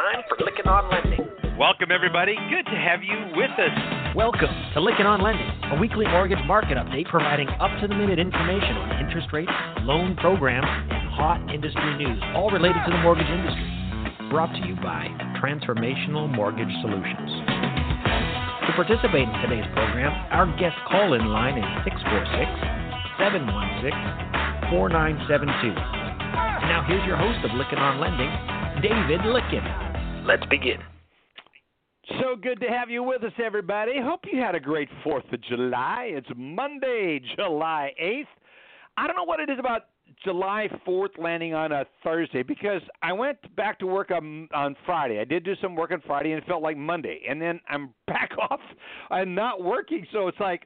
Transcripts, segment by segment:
time for Lykken on Lending. Welcome, everybody. Good to have you with us. Welcome to Lykken on Lending, a weekly mortgage market update providing up-to-the-minute information on interest rates, loan programs, and hot industry news, all related to the mortgage industry. Brought to you by Transformational Mortgage Solutions. To participate in today's program, our guest call-in line is 646-716-4972. And now here's your host of Lykken on Lending, David Lykken. Let's begin. So good to have you with us, everybody. Hope you had a great 4th of July. It's Monday, July 8th. I don't know what it is about July 4th landing on a Thursday, because I went back to work on Friday. I did do some work on Friday, and it felt like Monday. And then I'm back off and not working, so it's like,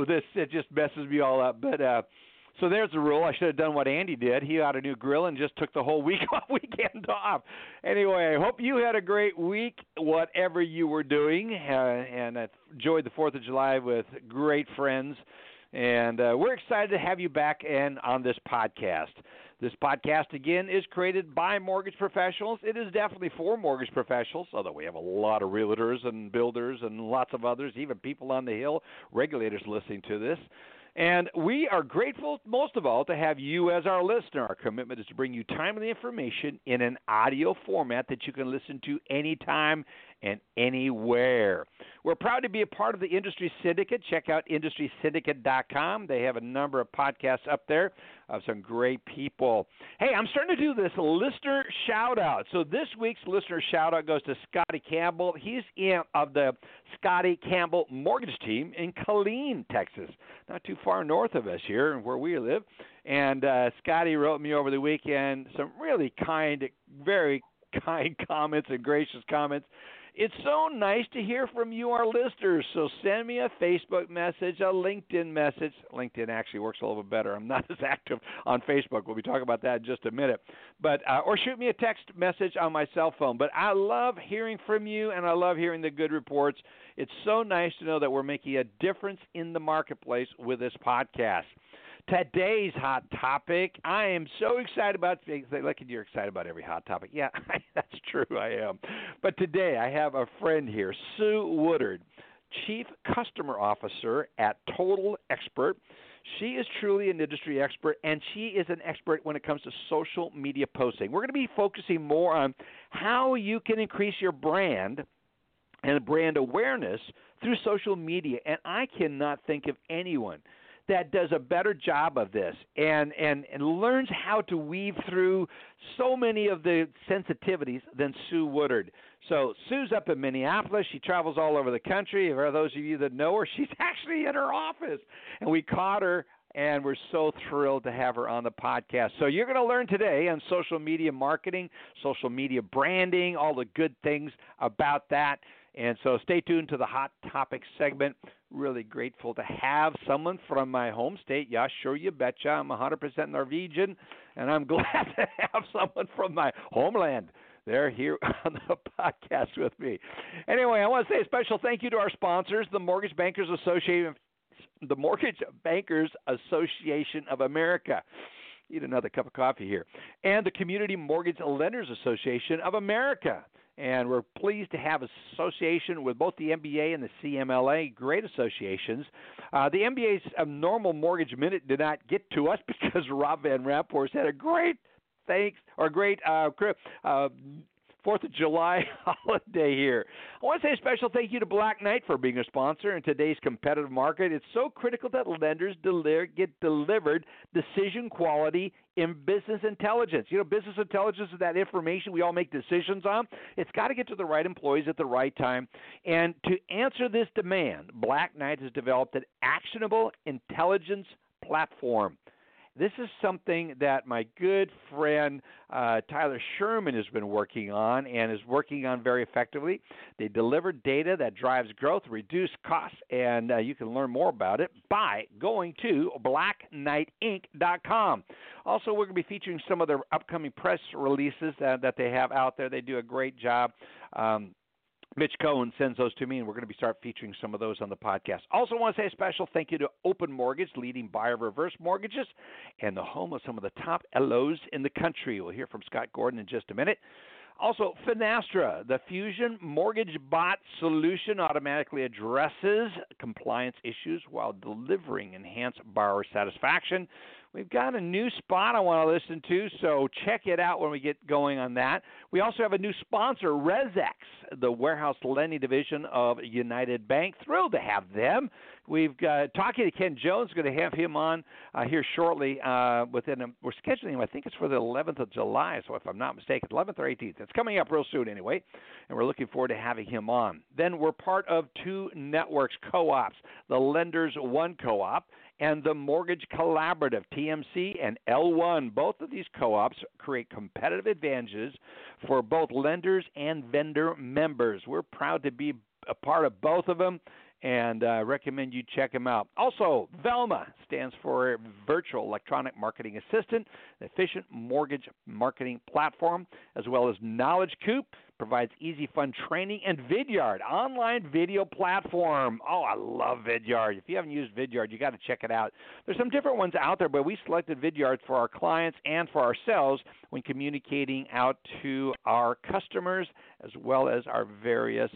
it just messes me all up. But so there's the rule. I should have done what Andy did. He got a new grill and just took the whole weekend off. Anyway, I hope you had a great week, whatever you were doing, and enjoyed the 4th of July with great friends. And we're excited to have you back and on this podcast. This podcast, again, is created by mortgage professionals. It is definitely for mortgage professionals, although we have a lot of realtors and builders and lots of others, even people on the Hill, regulators listening to this. And we are grateful, most of all, to have you as our listener. Our commitment is to bring you timely information in an audio format that you can listen to anytime and anywhere. We're proud to be a part of the Industry Syndicate. Check out industrysyndicate.com. They have a number of podcasts up there of some great people. Hey, I'm starting to do this listener shout-out. So this week's listener shout-out goes to Scotty Campbell. He's of the Scotty Campbell Mortgage Team in Killeen, Texas, not too far north of us here where we live. And Scotty wrote me over the weekend some really very kind comments and gracious comments. It's so nice to hear from you, our listeners. So send me a Facebook message, a LinkedIn message. LinkedIn actually works a little bit better. I'm not as active on Facebook. We'll be talking about that in just a minute. But or shoot me a text message on my cell phone. But I love hearing from you, and I love hearing the good reports. It's so nice to know that we're making a difference in the marketplace with this podcast. Today's hot topic, I am so excited about. Look, you're excited about every hot topic. Yeah, that's true, I am. But today I have a friend here, Sue Woodard, Chief Customer Officer at Total Expert. She is truly an industry expert, and she is an expert when it comes to social media posting. We're going to be focusing more on how you can increase your brand and brand awareness through social media, and I cannot think of anyone that does a better job of this and learns how to weave through so many of the sensitivities than Sue Woodard. So Sue's up in Minneapolis. She travels all over the country. For those of you that know her, she's actually in her office. And we caught her, and we're so thrilled to have her on the podcast. So you're going to learn today on social media marketing, social media branding, all the good things about that. And so stay tuned to the Hot Topics segment. Really grateful to have someone from my home state. Yeah, sure, you betcha. I'm 100% Norwegian, and I'm glad to have someone from my homeland. They're here on the podcast with me. Anyway, I want to say a special thank you to our sponsors, the Mortgage Bankers Association of America. Eat another cup of coffee here. And the Community Mortgage Lenders Association of America. And we're pleased to have association with both the MBA and the CMLA, great associations. The MBA's Normal Mortgage Minute did not get to us because Rob Van Ramphorst had a great 4th of July holiday here. I want to say a special thank you to Black Knight for being a sponsor in today's competitive market. It's so critical that lenders get delivered decision quality in business intelligence. You know, business intelligence is that information we all make decisions on. It's got to get to the right employees at the right time. And to answer this demand, Black Knight has developed an actionable intelligence platform. This is something that my good friend Tyler Sherman has been working on and is working on very effectively. They deliver data that drives growth, reduce costs, and you can learn more about it by going to blackknightinc.com. Also, we're going to be featuring some of their upcoming press releases that they have out there. They do a great job. Mitch Cohen sends those to me, and we're going to start featuring some of those on the podcast. Also want to say a special thank you to Open Mortgage, leading buyer of reverse mortgages, and the home of some of the top LOs in the country. We'll hear from Scott Gordon in just a minute. Also, Finastra, the Fusion Mortgage Bot solution, automatically addresses compliance issues while delivering enhanced borrower satisfaction. We've got a new spot I want to listen to, so check it out when we get going on that. We also have a new sponsor, ResX, the warehouse lending division of United Bank. Thrilled to have them. We've got talking to Ken Jones, going to have him on here shortly. We're scheduling him, I think it's for the 11th of July, so if I'm not mistaken, 11th or 18th. It's coming up real soon anyway, and we're looking forward to having him on. Then we're part of two networks, co-ops, the Lenders One Co-op and the Mortgage Collaborative, TMC and L1. Both of these co-ops create competitive advantages for both lenders and vendor members. We're proud to be a part of both of them, and I recommend you check them out. Also, Velma stands for Virtual Electronic Marketing Assistant, an efficient mortgage marketing platform, as well as Knowledge Coop, provides easy, fun training, and Vidyard, online video platform. Oh, I love Vidyard. If you haven't used Vidyard, you got to check it out. There's some different ones out there, but we selected Vidyard for our clients and for ourselves when communicating out to our customers as well as our various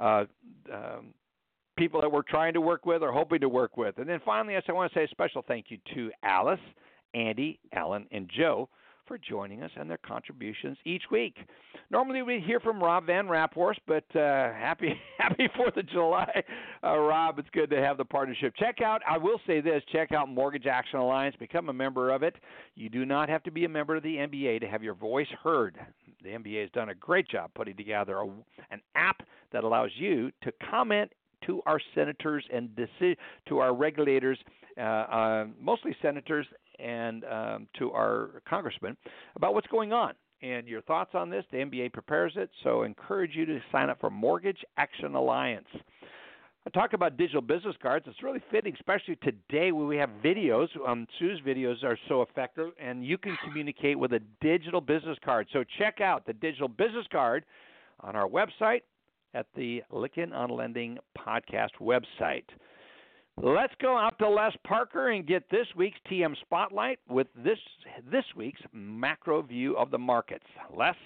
people that we're trying to work with or hoping to work with. And then finally, I want to say a special thank you to Alice, Andy, Alan, and Joe for joining us and their contributions each week. Normally we hear from Rob Van Raphorst, but happy 4th of July, Rob. It's good to have the partnership. I will say this, check out Mortgage Action Alliance. Become a member of it. You do not have to be a member of the MBA to have your voice heard. The MBA has done a great job putting together an app that allows you to comment to our senators and to our regulators, mostly senators, and to our congressmen about what's going on. And your thoughts on this, the MBA prepares it, so I encourage you to sign up for Mortgage Action Alliance. I talk about digital business cards. It's really fitting, especially today when we have videos. Sue's videos are so effective, and you can communicate with a digital business card. So check out the digital business card on our website at the Lykken on Lending podcast website. Let's go out to Les Parker and get this week's TM Spotlight with this week's macro view of the markets. Les?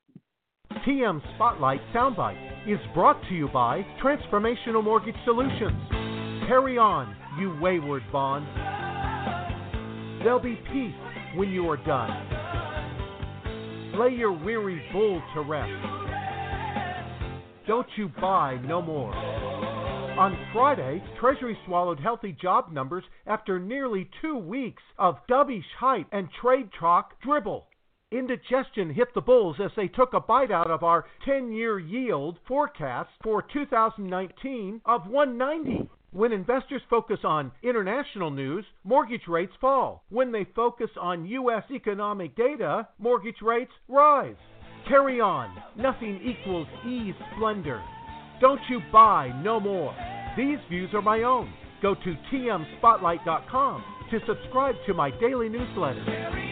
TM Spotlight Soundbite is brought to you by Transformational Mortgage Solutions. Carry on, you wayward bond. There'll be peace when you are done. Lay your weary bull to rest. Don't you buy no more. On Friday, Treasury swallowed healthy job numbers after nearly 2 weeks of dovish hype and trade talk dribble. Indigestion hit the bulls as they took a bite out of our 10-year yield forecast for 2019 of 190. When investors focus on international news, mortgage rates fall. When they focus on U.S. economic data, mortgage rates rise. Carry on. Nothing equals ease splendor. Don't you buy no more. These views are my own. Go to tmspotlight.com to subscribe to my daily newsletter.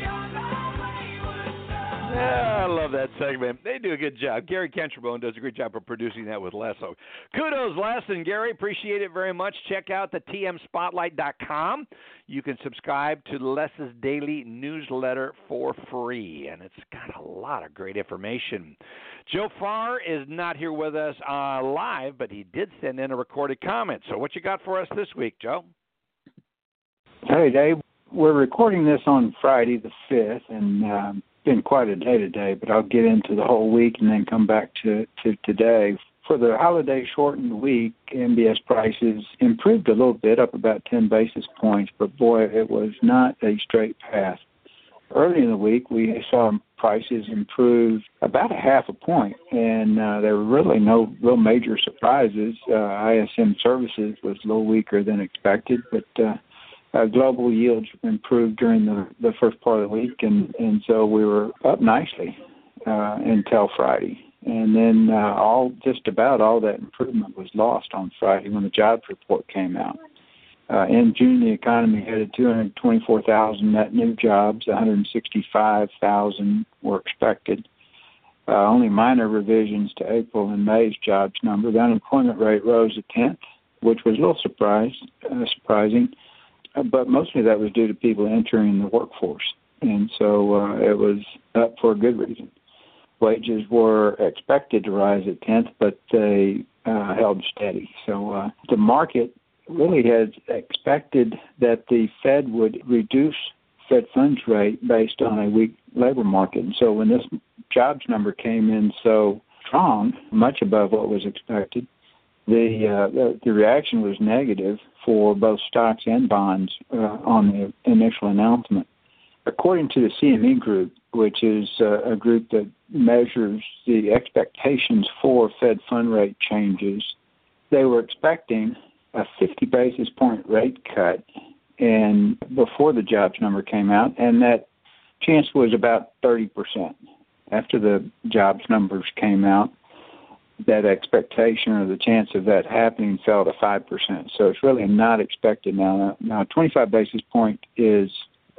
Yeah, I love that segment. They do a good job. Gary Kentrabone does a great job of producing that with Les. So kudos, Les and Gary. Appreciate it very much. Check out the tmspotlight.com. You can subscribe to Les's daily newsletter for free, and it's got a lot of great information. Joe Farr is not here with us live, but he did send in a recorded comment. So what you got for us this week, Joe? Hey, Dave. We're recording this on Friday the 5th, and been quite a day today, but I'll get into the whole week and then come back to today. For the holiday shortened week, MBS prices improved a little bit, up about 10 basis points, but boy, it was not a straight path. Early in the week, we saw prices improve about 0.5 point, and there were really no real major surprises. ISM services was a little weaker than expected, but global yields improved during the first part of the week, and so we were up nicely until Friday. And then just about all that improvement was lost on Friday when the jobs report came out. In June, the economy had 224,000 net new jobs, 165,000 were expected. Only minor revisions to April and May's jobs number. The unemployment rate rose a tenth, which was a little surprising. But mostly that was due to people entering the workforce, and so it was up for a good reason. Wages were expected to rise at 10th, but they held steady. So the market really had expected that the Fed would reduce Fed funds rate based on a weak labor market. And so when this jobs number came in so strong, much above what was expected, the reaction was negative for both stocks and bonds on the initial announcement. According to the CME Group, which is a group that measures the expectations for Fed fund rate changes, they were expecting a 50 basis point rate cut and before the jobs number came out, and that chance was about 30%. After the jobs numbers came out, that expectation or the chance of that happening fell to 5%. So it's really not expected now. Now, 25 basis point is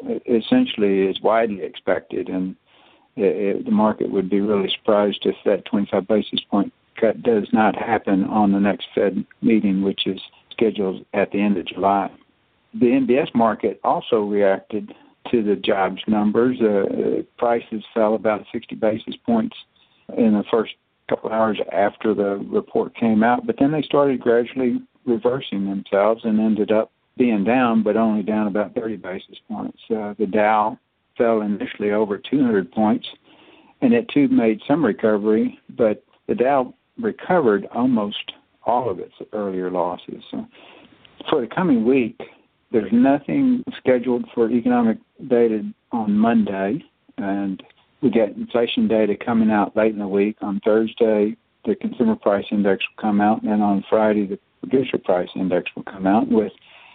widely expected, and the market would be really surprised if that 25 basis point cut does not happen on the next Fed meeting, which is scheduled at the end of July. The MBS market also reacted to the jobs numbers. Prices fell about 60 basis points in the first couple hours after the report came out, but then they started gradually reversing themselves and ended up being down, but only down about 30 basis points. The Dow fell initially over 200 points, and it too made some recovery, but the Dow recovered almost all of its earlier losses. So for the coming week, there's nothing scheduled for economic data on Monday, and we get inflation data coming out late in the week. On Thursday, the consumer price index will come out, and on Friday, the producer price index will come out. With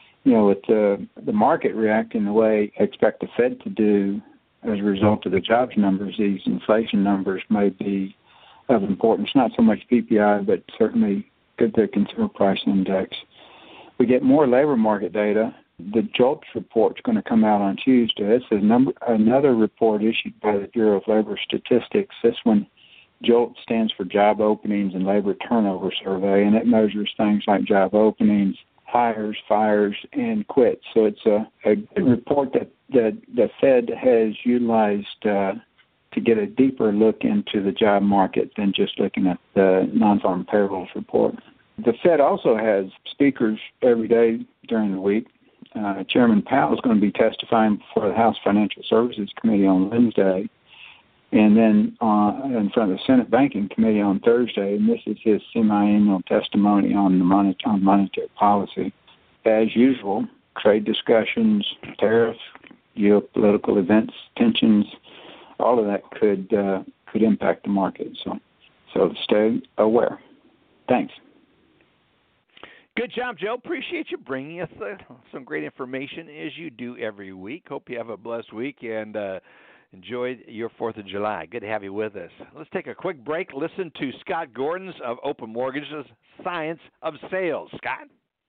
the market reacting the way I expect the Fed to do as a result of the jobs numbers, these inflation numbers may be of importance. Not so much PPI, but certainly the consumer price index. We get more labor market data. The JOLTS report is going to come out on Tuesday. It's another report issued by the Bureau of Labor Statistics. This one, JOLTS, stands for Job Openings and Labor Turnover Survey, and it measures things like job openings, hires, fires, and quits. So it's a report that the Fed has utilized to get a deeper look into the job market than just looking at the non-farm payrolls report. The Fed also has speakers every day during the week. Chairman Powell is going to be testifying before the House Financial Services Committee on Wednesday, and then in front of the Senate Banking Committee on Thursday, and this is his semi-annual testimony on monetary policy. As usual, trade discussions, tariffs, geopolitical events, tensions, all of that could impact the market. So stay aware. Thanks. Good job, Joe. Appreciate you bringing us some great information as you do every week. Hope you have a blessed week and enjoy your 4th of July. Good to have you with us. Let's take a quick break. Listen to Scott Gordon's of Open Mortgage's Science of Sales. Scott?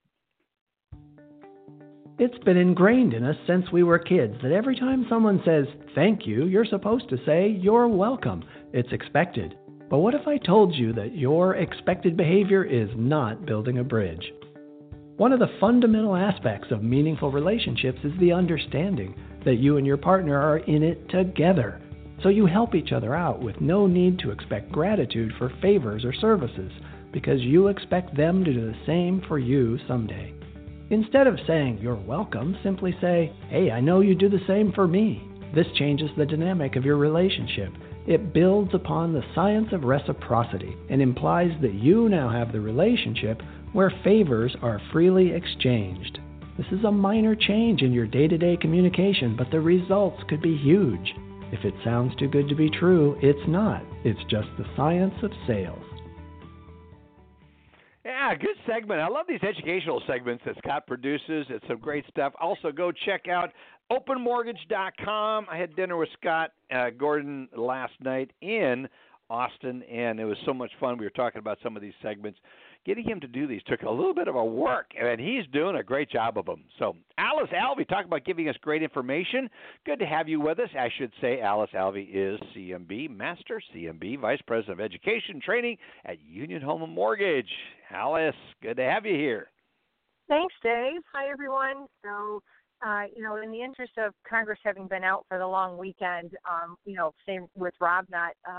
It's been ingrained in us since we were kids that every time someone says thank you, you're supposed to say you're welcome. It's expected. But what if I told you that your expected behavior is not building a bridge? One of the fundamental aspects of meaningful relationships is the understanding that you and your partner are in it together. So you help each other out with no need to expect gratitude for favors or services, because you expect them to do the same for you someday. Instead of saying you're welcome, simply say, hey, I know you do the same for me. This changes the dynamic of your relationship. It builds upon the science of reciprocity and implies that you now have the relationship where favors are freely exchanged. This is a minor change in your day-to-day communication, but the results could be huge. If it sounds too good to be true, it's not. It's just the science of sales. Yeah, good segment. I love these educational segments that Scott produces. It's some great stuff. Also, go check out openmortgage.com. I had dinner with Scott Gordon last night in Austin, and it was so much fun. We were talking about some of these segments. Getting him to do these took a little bit of a work, and he's doing a great job of them. So, Alice Alvey, talking about giving us great information. Good to have you with us. I should say Alice Alvey is CMB Master, CMB Vice President of Education Training at Union Home and Mortgage. Alice, good to have you here. Thanks, Dave. Hi, everyone. So, in the interest of Congress having been out for the long weekend, same with Rob not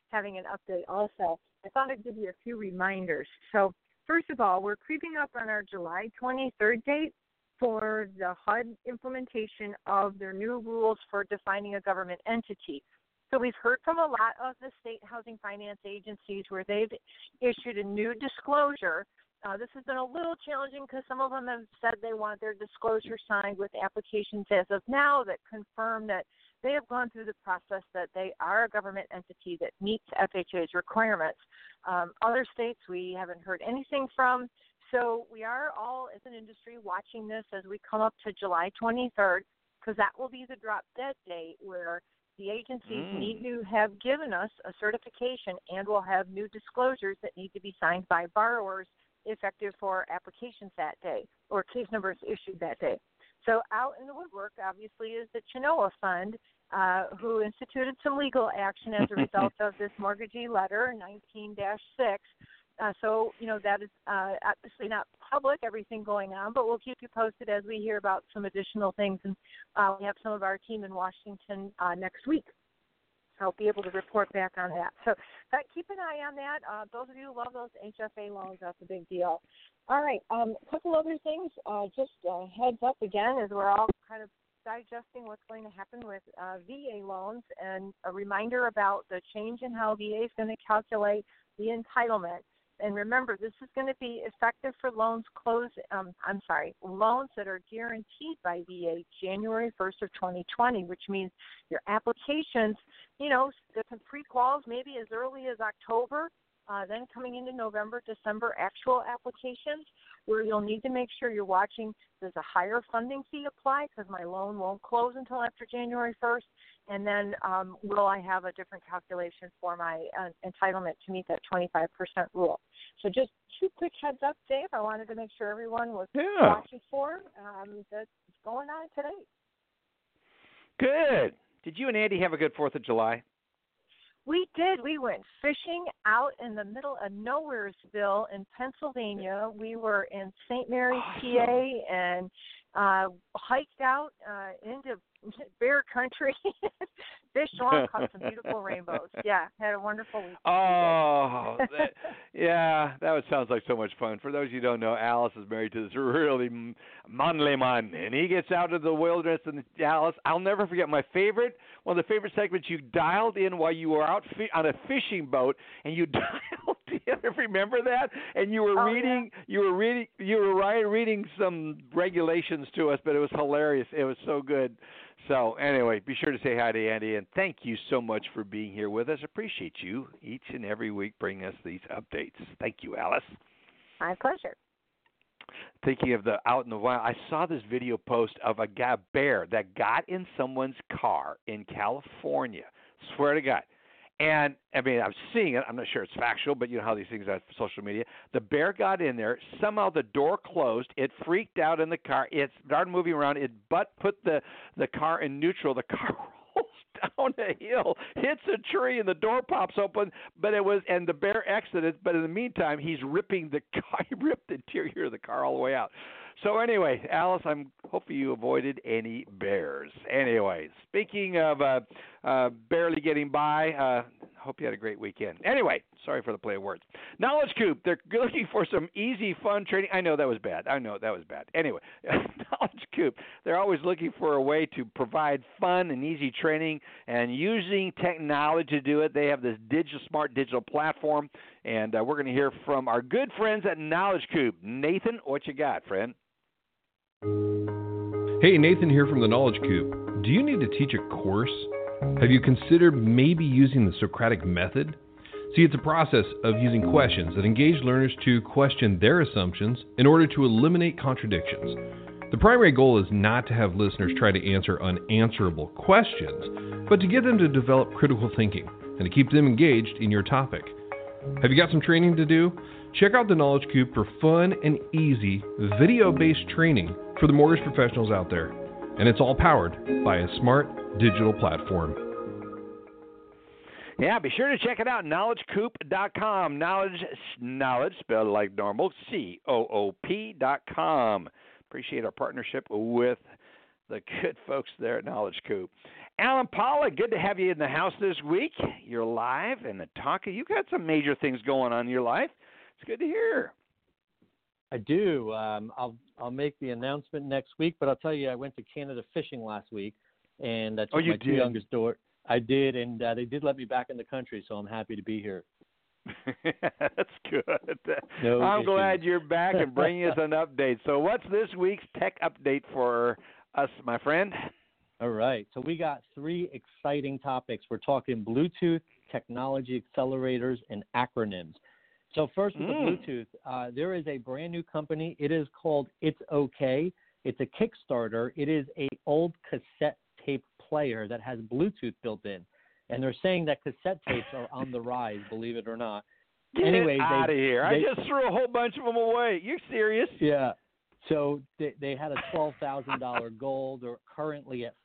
having an update also. I thought I'd give you a few reminders. So first of all, we're creeping up on our July 23rd date for the HUD implementation of their new rules for defining a government entity. So we've heard from a lot of the state housing finance agencies where they've issued a new disclosure. This has been a little challenging because some of them have said they want their disclosure signed with applications as of now that confirm that they have gone through the process that they are a government entity that meets FHA's requirements. Other states we haven't heard anything from. So we are all, as an industry, watching this as we come up to July 23rd, because that will be the drop dead date where the agencies need to have given us a certification and will have new disclosures that need to be signed by borrowers effective for applications that day or case numbers issued that day. So out in the woodwork, obviously, is the Chenoa Fund, who instituted some legal action as a result of this mortgagee letter, 19-6. So, that is obviously not public, everything going on, but we'll keep you posted as we hear about some additional things. And we have some of our team in Washington next week. So I'll be able to report back on that. So keep an eye on that. Those of you who love those HFA loans, that's a big deal. All right, a couple other things. Just heads up again as we're all kind of digesting what's going to happen with VA loans, and a reminder about the change in how VA is going to calculate the entitlement. And remember, this is going to be effective for loans loans that are guaranteed by VA January 1st of 2020, which means your applications, the pre-quals maybe as early as October, then coming into November, December, actual applications, where you'll need to make sure you're watching, does a higher funding fee apply because my loan won't close until after January 1st? And then will I have a different calculation for my entitlement to meet that 25% rule? So just two quick heads up, Dave. I wanted to make sure everyone was watching for that's going on today. Good. Did you and Andy have a good 4th of July? We did. We went fishing out in the middle of Nowheresville in Pennsylvania. We were in St. Mary's, PA, and hiked out into bear country, fished along, caught some beautiful rainbows. Yeah, had a wonderful week. That sounds like so much fun. For those of you who don't know, Alice is married to this really manly man, and he gets out of the wilderness. And Alice, I'll never forget one of the favorite segments you dialed in while you were out on a fishing boat, and you dialed in. Remember that? And you were reading some regulations to us, but it was hilarious. It was so good. So anyway, be sure to say hi to Andy, and thank you so much for being here with us. Appreciate you each and every week bringing us these updates. Thank you, Alice. My pleasure. Thinking of the out in the wild, I saw this video post of a bear that got in someone's car in California. Swear to God. And, I mean, I'm seeing it. I'm not sure it's factual, but you know how these things are on social media. The bear got in there. Somehow the door closed. It freaked out in the car. It started moving around. It put the car in neutral. The car rolls down a hill, hits a tree, and the door pops open. And the bear exited. But in the meantime, he's ripping the car. He ripped the interior of the car all the way out. So anyway, Alice, I'm hoping you avoided any bears. Anyway, speaking of barely getting by, hope you had a great weekend. Anyway, sorry for the play of words. Knowledge Coop, they're looking for some easy, fun training. I know that was bad. Anyway, Knowledge Coop, they're always looking for a way to provide fun and easy training and using technology to do it. They have this smart digital platform, and we're going to hear from our good friends at Knowledge Coop. Nathan, what you got, friend? Hey, Nathan here from the Knowledge Coop. Do you need to teach a course? Have you considered maybe using the Socratic method? See, it's a process of using questions that engage learners to question their assumptions in order to eliminate contradictions. The primary goal is not to have listeners try to answer unanswerable questions, but to get them to develop critical thinking and to keep them engaged in your topic. Have you got some training to do? Check out the Knowledge Coop for fun and easy video-based training for the mortgage professionals out there. And it's all powered by a smart digital platform. Yeah, be sure to check it out, knowledgecoop.com. Knowledge spelled like normal, COOP.com. Appreciate our partnership with the good folks there at Knowledge Coop. Alan Pollack, good to have you in the house this week. You're live and the talker. You've got some major things going on in your life. It's good to hear. I do. I'll make the announcement next week, but I'll tell you, I went to Canada fishing last week, and I took my two youngest daughter. I did, and they did let me back in the country, so I'm happy to be here. That's good. I'm glad you're back and bringing us an update. So what's this week's tech update for us, my friend? All right. So we got 3 exciting topics. We're talking Bluetooth, technology accelerators, and acronyms. So first with the Bluetooth, there is a brand new company. It is called It's OK. It's a Kickstarter. It is an old cassette tape player that has Bluetooth built in. And they're saying that cassette tapes are on the rise, believe it or not. Get out of here. I just threw a whole bunch of them away. You're serious? Yeah. So they had a $12,000 goal. They're currently at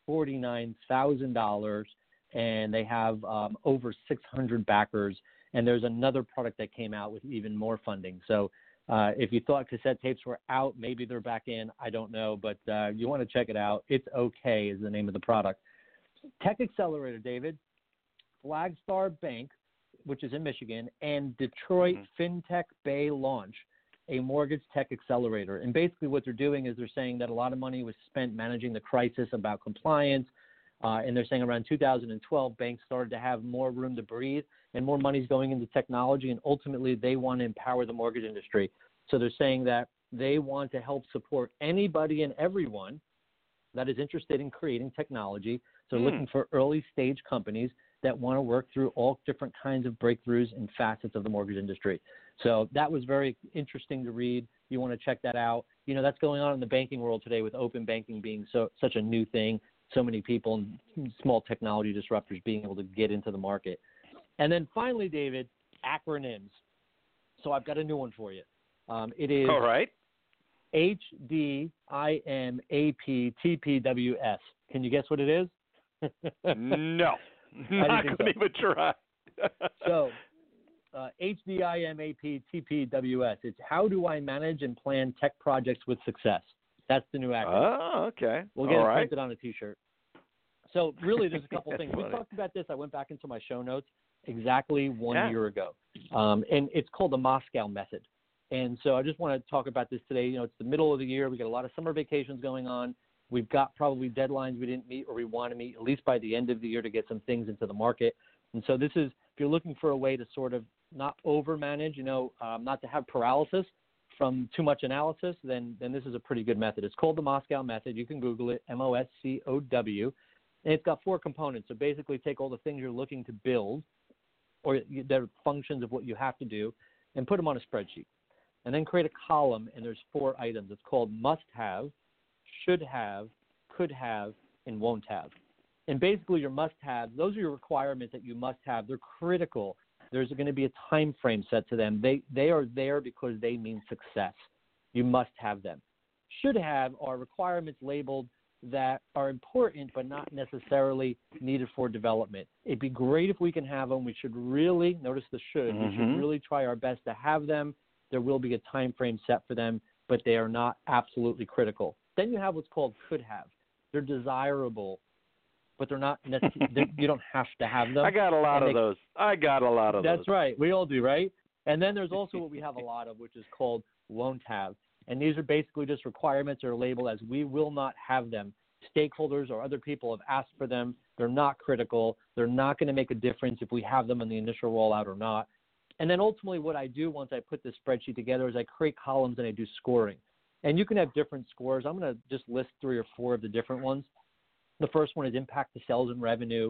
$49,000, and they have over 600 backers. And there's another product that came out with even more funding. So if you thought cassette tapes were out, maybe they're back in. I don't know, but you want to check it out. It's OK is the name of the product. Tech Accelerator, David. Flagstar Bank, which is in Michigan, and Detroit FinTech Bay launch a mortgage tech accelerator. And basically what they're doing is they're saying that a lot of money was spent managing the crisis about compliance. And they're saying around 2012, banks started to have more room to breathe and more money's going into technology. And ultimately, they want to empower the mortgage industry. So they're saying that they want to help support anybody and everyone that is interested in creating technology. So looking for early stage companies that want to work through all different kinds of breakthroughs and facets of the mortgage industry. So that was very interesting to read. You want to check that out. You know, that's going on in the banking world today with open banking being such a new thing. So many people and small technology disruptors being able to get into the market. And then finally, David, acronyms. So I've got a new one for you. It is all right. HDIMAPTPWS. Can you guess what it is? No. Not going to even try. So HDIMAPTPWS. It's how do I manage and plan tech projects with success? That's the new acronym. Oh, okay. We'll get it printed on a T-shirt. So really, there's a couple things. We talked about this. I went back into my show notes exactly one year ago. And it's called the Moscow Method. And so I just want to talk about this today. You know, it's the middle of the year. We got a lot of summer vacations going on. We've got probably deadlines we didn't meet or we want to meet at least by the end of the year to get some things into the market. And so this is, if you're looking for a way to sort of not overmanage, not to have paralysis from too much analysis, then this is a pretty good method. It's called the Moscow Method. You can Google it, MOSCOW. And it's got 4 components. So basically take all the things you're looking to build or the functions of what you have to do and put them on a spreadsheet. And then create a column, and there's 4 items. It's called must have, should have, could have, and won't have. And basically your must have, those are your requirements that you must have. They're critical. There's going to be a time frame set to them. They are there because they mean success. You must have them. Should have are requirements labeled that are important but not necessarily needed for development. It'd be great if we can have them. We should really, notice the should, we should really try our best to have them. There will be a time frame set for them, but they are not absolutely critical. Then you have what's called could have. They're desirable, but they're not necessarily, you don't have to have them. I got a lot of those. That's right. We all do, right? And then there's also what we have a lot of, which is called won't have. And these are basically just requirements that are labeled as we will not have them. Stakeholders or other people have asked for them. They're not critical. They're not going to make a difference if we have them in the initial rollout or not. And then ultimately what I do once I put this spreadsheet together is I create columns and I do scoring. And you can have different scores. I'm going to just list 3 or 4 of the different ones. The first one is impact to sales and revenue,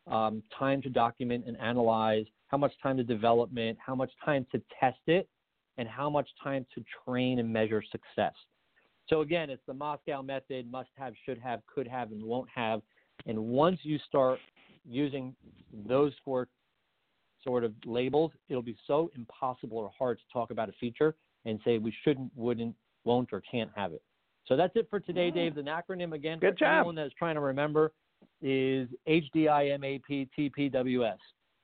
time to document and analyze, how much time to development, how much time to test it, and how much time to train and measure success. So again, it's the Moscow Method, must have, should have, could have, and won't have. And once you start using those 4 sort of labels, it'll be so impossible or hard to talk about a feature and say we shouldn't, wouldn't, won't, or can't have it. So that's it for today, Dave. The acronym again for anyone that's trying to remember is HDIMAPTPWS.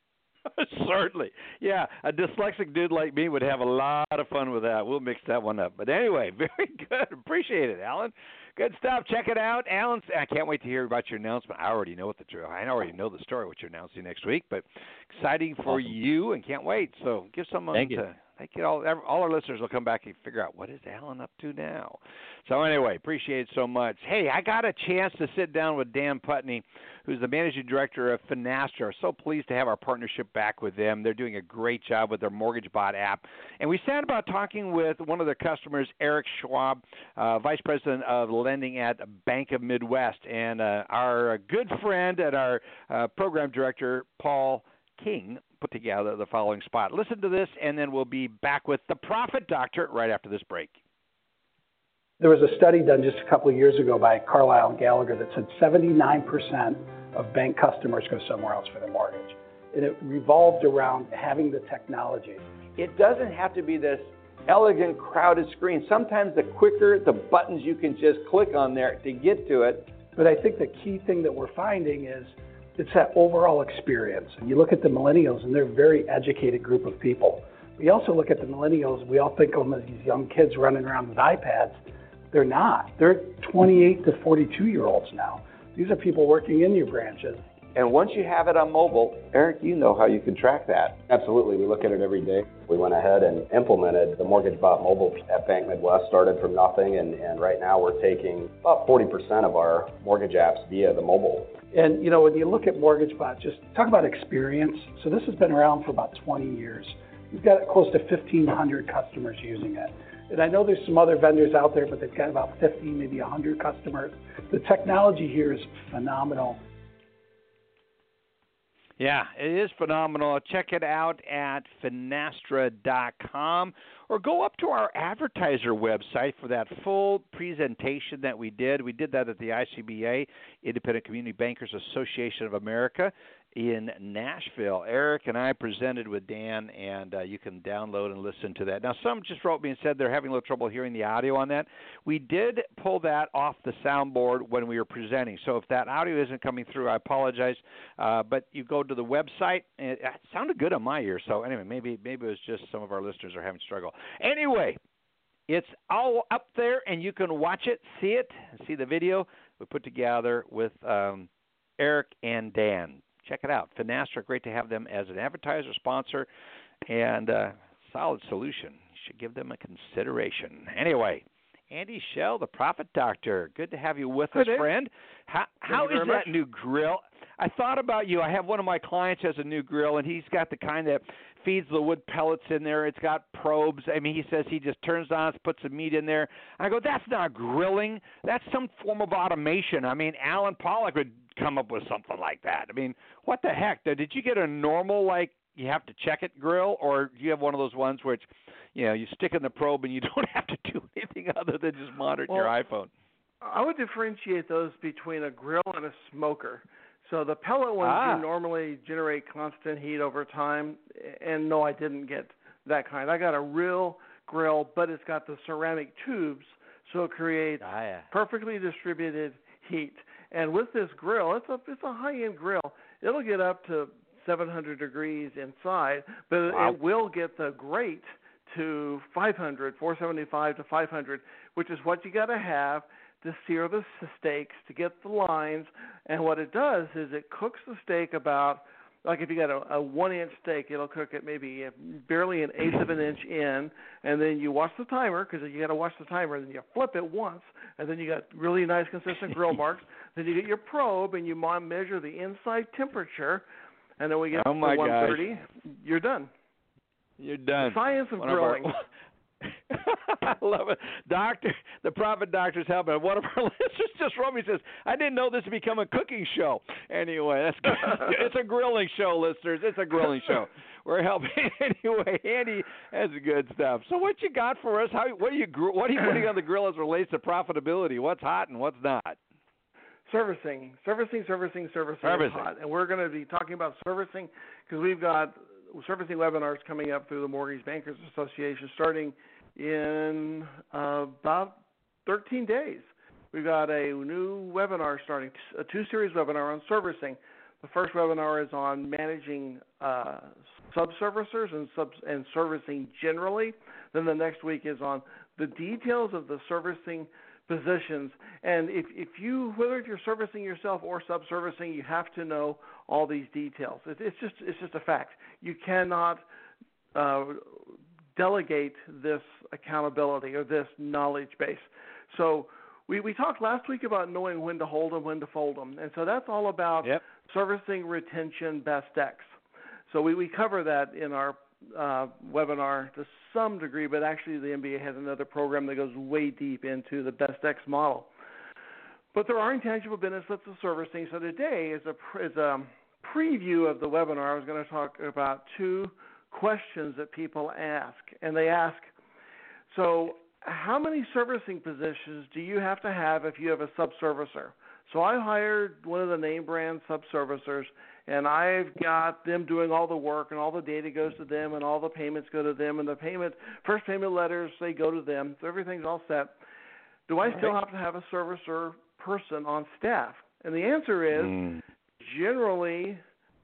Certainly. Yeah, a dyslexic dude like me would have a lot of fun with that. We'll mix that one up. But anyway, very good. Appreciate it, Alan. Good stuff. Check it out. Alan, I can't wait to hear about your announcement. I already know I already know the story, what you're announcing next week, but exciting for you and can't wait. So give someone all our listeners will come back and figure out what is Alan up to now. So anyway, appreciate it so much. Hey, I got a chance to sit down with Dan Putney, who's the managing director of Finastra. So pleased to have our partnership back with them. They're doing a great job with their MortgageBot app. And we sat about talking with one of their customers, Eric Schwab, Vice President of Lending at Bank of Midwest, and our good friend and our program director, Paul King, put together the following spot. Listen to this, and then we'll be back with the Profit Doctor right after this break. There was a study done just a couple of years ago by Carlisle and Gallagher that said 79% of bank customers go somewhere else for their mortgage. And it revolved around having the technology. It doesn't have to be this elegant, crowded screen. Sometimes the quicker the buttons you can just click on there to get to it. But I think the key thing that we're finding is it's that overall experience. And you look at the millennials, and they're a very educated group of people. We also look at the millennials, we all think of them as these young kids running around with iPads. They're not. They're 28 to 42-year-olds now. These are people working in your branches. And once you have it on mobile, Eric, you know how you can track that. Absolutely. We look at it every day. We went ahead and implemented the MortgageBot mobile at Bank Midwest, started from nothing, and right now we're taking about 40% of our mortgage apps via the mobile. And, you know, when you look at MortgageBot, just talk about experience. So this has been around for about 20 years. We've got close to 1,500 customers using it. And I know there's some other vendors out there, but they've got about 50, maybe 100 customers. The technology here is phenomenal. Yeah, it is phenomenal. Check it out at Finastra.com or go up to our advertiser website for that full presentation that we did. We did that at the ICBA, Independent Community Bankers Association of America, in Nashville. Eric and I presented with Dan, and you can download and listen to that. Now, some just wrote me and said they're having a little trouble hearing the audio on that. We did pull that off the soundboard when we were presenting, so if that audio isn't coming through, I apologize. But you go to the website, and it sounded good on my ear. So anyway, maybe it was just some of our listeners are having struggle. Anyway, it's all up there, and you can watch it, see the video we put together with Eric and Dan. Check it out. Finastra, great to have them as an advertiser, sponsor, and solid solution. You should give them a consideration. Anyway, Andy Schell, the Profit Doctor, good to have you with us, friend. How is that new grill? I thought about you. I have one of my clients has a new grill, and he's got the kind that feeds the wood pellets in there. It's got probes. I mean, he says he just turns on, puts the meat in there. I go, that's not grilling. That's some form of automation. I mean, Alan Pollock would come up with something like that. I mean, what the heck? Did you get a normal, like, you have to check it grill, or do you have one of those ones which, you know, you stick in the probe and you don't have to do anything other than just monitor your iPhone? I would differentiate those between a grill and a smoker. So the pellet ones you normally generate constant heat over time, and no, I didn't get that kind. I got a real grill, but it's got the ceramic tubes, so it creates perfectly distributed heat. And with this grill, it's a high-end grill. It'll get up to 700 degrees inside, but it will get the grate to 500, 475 to 500, which is what you got to have to sear the steaks, to get the lines. And what it does is it cooks the steak about, like if you got a 1-inch steak, it'll cook it maybe barely an eighth of an inch in, and then you watch the timer, because you got to watch the timer, and then you flip it once, and then you got really nice consistent grill marks. Then you get your probe, and you measure the inside temperature, and then we get to 130. You're done. You're done. The science of grilling. I love it. Doctor, the Profit Doctor's helping. One of our listeners just wrote me and says, I didn't know this would become a cooking show. Anyway, that's good. It's a grilling show, listeners. It's a grilling show. We're helping. Anyway, Andy has good stuff. So what you got for us? What are you putting on the grill as it relates to profitability? What's hot and what's not? Servicing is hot. And we're going to be talking about servicing because we've got servicing webinars coming up through the Mortgage Bankers Association starting in about 13 days. We've got a new webinar starting, a 2-series webinar on servicing. The first webinar is on managing subservicers and servicing generally. Then the next week is on the details of the servicing positions. And whether you're servicing yourself or subservicing, you have to know all these details. It's just a fact. You cannot delegate this accountability or this knowledge base. So we talked last week about knowing when to hold them, when to fold them. And so that's all about servicing retention best X. So we cover that in our webinar to some degree, but actually the MBA has another program that goes way deep into the best X model. But there are intangible benefits of servicing. So today is a preview of the webinar. I was going to talk about 2 questions that people ask. And they ask, so how many servicing positions do you have to have if you have a subservicer? So I hired one of the name brand subservicers, and I've got them doing all the work, and all the data goes to them, and all the payments go to them, and the first payment letters, they go to them. So everything's all set. Do I still have to have a servicer person on staff? And the answer is generally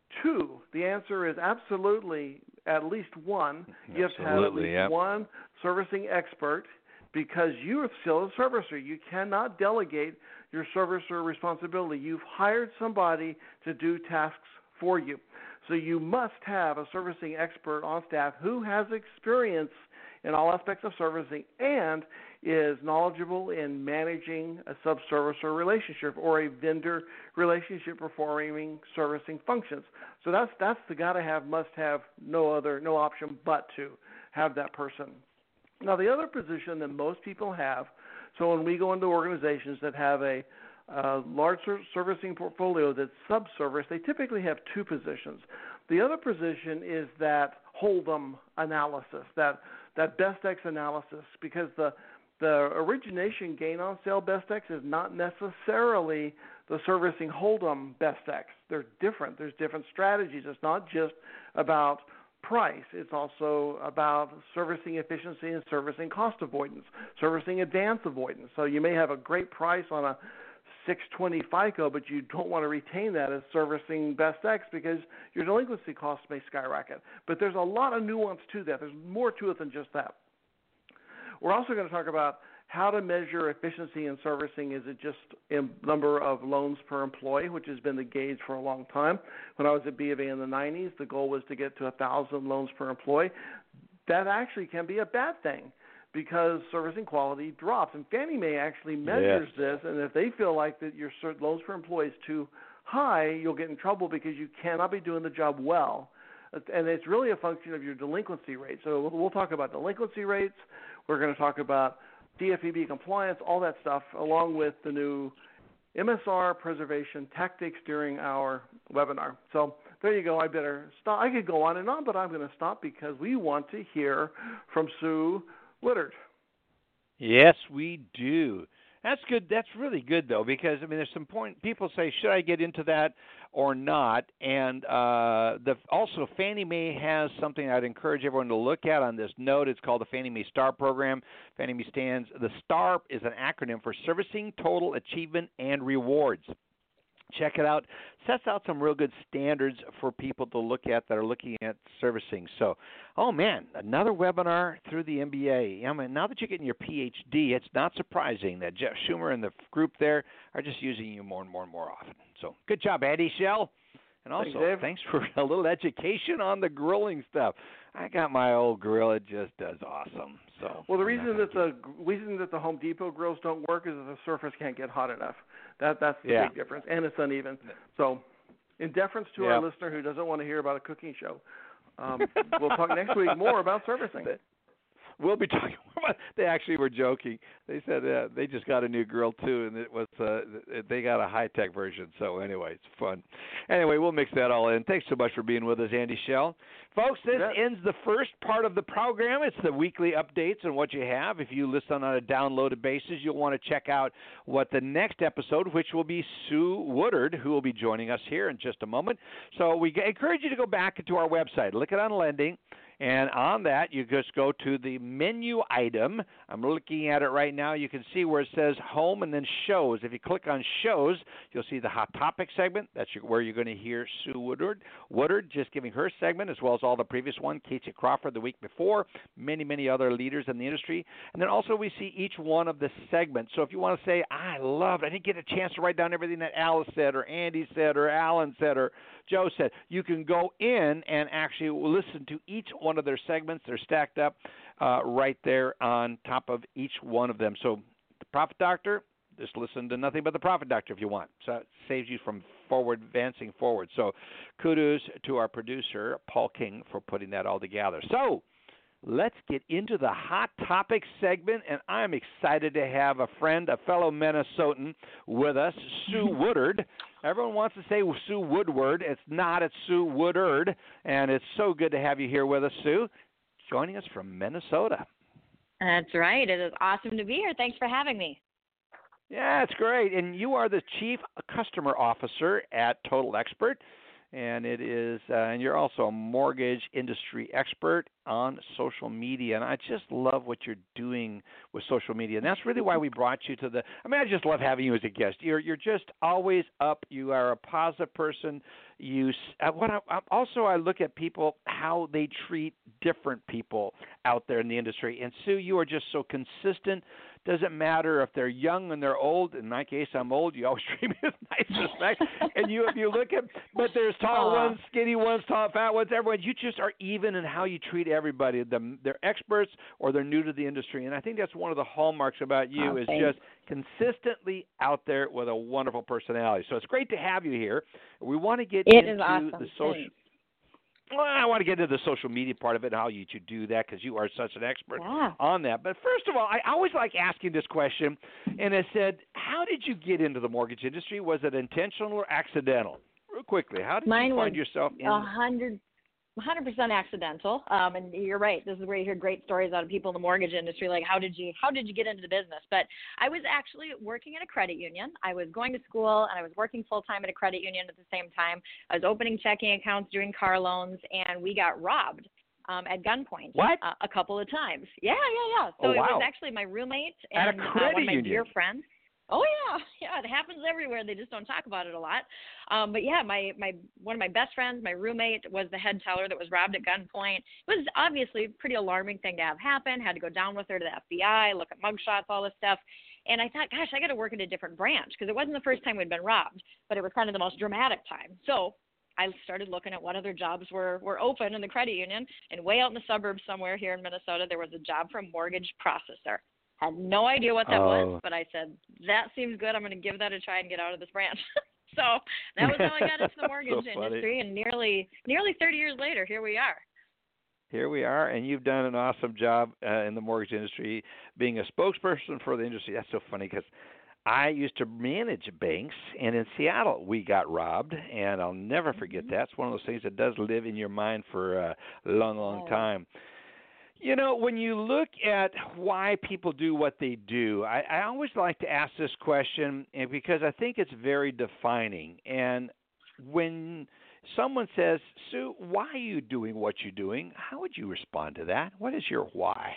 2. The answer is absolutely at least 1. You have to have at least 1 servicing expert, because you are still a servicer. You cannot delegate your servicer responsibility. You've hired somebody to do tasks for you. So you must have a servicing expert on staff who has experience in all aspects of servicing and is knowledgeable in managing a subservicer relationship or a vendor relationship performing servicing functions. So that's the gotta have, must have, no option but to have that person. Now, the other position that most people have, so when we go into organizations that have a large servicing portfolio that's subservice, they typically have 2 positions. The other position is that hold-em analysis, that best X analysis, because the origination gain on sale best X is not necessarily the servicing hold-em best X. They're different. There's different strategies. It's not just about price. It's also about servicing efficiency and servicing cost avoidance, servicing advance avoidance. So you may have a great price on a 620 FICO, but you don't want to retain that as servicing best X because your delinquency costs may skyrocket. But there's a lot of nuance to that. There's more to it than just that. We're also going to talk about how to measure efficiency in servicing. Is it just a number of loans per employee, which has been the gauge for a long time? When I was at B of A in the 90s, the goal was to get to 1,000 loans per employee. That actually can be a bad thing because servicing quality drops. And Fannie Mae actually measures this, and if they feel like that your loans per employee is too high, you'll get in trouble because you cannot be doing the job well. And it's really a function of your delinquency rate. So we'll talk about delinquency rates. We're going to talk about DFPB compliance, all that stuff, along with the new MSR preservation tactics during our webinar. So there you go. I better stop. I could go on and on, but I'm going to stop because we want to hear from Sue Woodard. Yes, we do. That's good. That's really good, though, because, I mean, there's some point people say, should I get into that or not? And also Fannie Mae has something I'd encourage everyone to look at on this note. It's called the Fannie Mae STAR program. Fannie Mae the STAR is an acronym for Servicing Total Achievement and Rewards. Check it out. Sets out some real good standards for people to look at that are looking at servicing. So, oh, man, another webinar through the MBA. I mean, now that you're getting your PhD, it's not surprising that Jeff Schumer and the group there are just using you more and more and more often. So good job, Andy Schell. And also, thanks for a little education on the grilling stuff. I got my old grill. It just does awesome. So, well, the reason that the Home Depot grills don't work is that the surface can't get hot enough. That's the big difference, and it's uneven. So, in deference to our listener who doesn't want to hear about a cooking show, we'll talk next week more about servicing. We'll be talking about. They actually were joking. They said they just got a new grill too, and it was they got a high-tech version. So anyway, it's fun. Anyway, we'll mix that all in. Thanks so much for being with us, Andy Schell. Folks, this ends the first part of the program. It's the weekly updates on what you have. If you listen on a downloaded basis, you'll want to check out what the next episode, which will be Sue Woodard, who will be joining us here in just a moment. So we encourage you to go back to our website, Lykken on Lending, And on that, you just go to the menu item. I'm looking at it right now. You can see where it says Home and then Shows. If you click on Shows, you'll see the Hot Topic segment. That's where you're going to hear Sue Woodard just giving her segment, as well as all the previous one, Casey Crawford the week before, many other leaders in the industry. And then also we see each one of the segments. So if you want to say, I didn't get a chance to write down everything that Alice said or Andy said or Alan said or Joe said, you can go in and actually listen to each one of their segments. They're stacked up right there on top of each one of them. So the Profit Doctor, just listen to nothing but the Profit Doctor if you want. So it saves you from advancing forward. So kudos to our producer, Paul King, for putting that all together. So let's get into the Hot Topic segment, and I'm excited to have a friend, a fellow Minnesotan with us, Sue Woodard. Everyone wants to say Sue Woodward. It's not. It's Sue Woodard, and it's so good to have you here with us, Sue, joining us from Minnesota. That's right. It is awesome to be here. Thanks for having me. Yeah, it's great. And you are the Chief Customer Officer at Total Expert. And it is, and you're also a mortgage industry expert on social media. And I just love what you're doing with social media. And that's really why we brought you to I just love having you as a guest. You're just always up. You are a positive person. I look at people, how they treat different people out there in the industry. And Sue, you are just so consistent. Doesn't matter if they're young and they're old. In my case, I'm old. You always treat me with nice respect. And if you look at, but there's tall ones, skinny ones, tall, fat ones, everyone. You just are even in how you treat everybody. They're experts or they're new to the industry. And I think that's one of the hallmarks about you is just consistently out there with a wonderful personality. So it's great to have you here. We want to get into the social. Well, I want to get into the social media part of it and how you should do that because you are such an expert on that. But first of all, I always like asking this question, and I said, how did you get into the mortgage industry? Was it intentional or accidental? Real quickly, how did you find yourself in 100% accidental. And you're right. This is where you hear great stories out of people in the mortgage industry, like how did you get into the business? But I was actually working at a credit union. I was going to school and I was working full time at a credit union at the same time. I was opening checking accounts, doing car loans, and we got robbed at gunpoint. What? A couple of times. Yeah. So it was actually my roommate and one of my dear friends. Oh yeah, it happens everywhere. They just don't talk about it a lot. But yeah, my one of my best friends, my roommate, was the head teller that was robbed at gunpoint. It was obviously a pretty alarming thing to have happen. Had to go down with her to the FBI, look at mugshots, all this stuff. And I thought, gosh, I got to work at a different branch because it wasn't the first time we'd been robbed, but it was kind of the most dramatic time. So I started looking at what other jobs were open in the credit union, and way out in the suburbs somewhere here in Minnesota, there was a job for a mortgage processor. Had no idea what that was, but I said, that seems good. I'm going to give that a try and get out of this branch. So that was how I got into the mortgage industry, and nearly 30 years later, here we are. Here we are, and you've done an awesome job in the mortgage industry, being a spokesperson for the industry. That's so funny because I used to manage banks, and in Seattle we got robbed, and I'll never forget that. It's one of those things that does live in your mind for a long time. You know, when you look at why people do what they do, I always like to ask this question because I think it's very defining. And when someone says, Sue, why are you doing what you're doing? How would you respond to that? What is your why?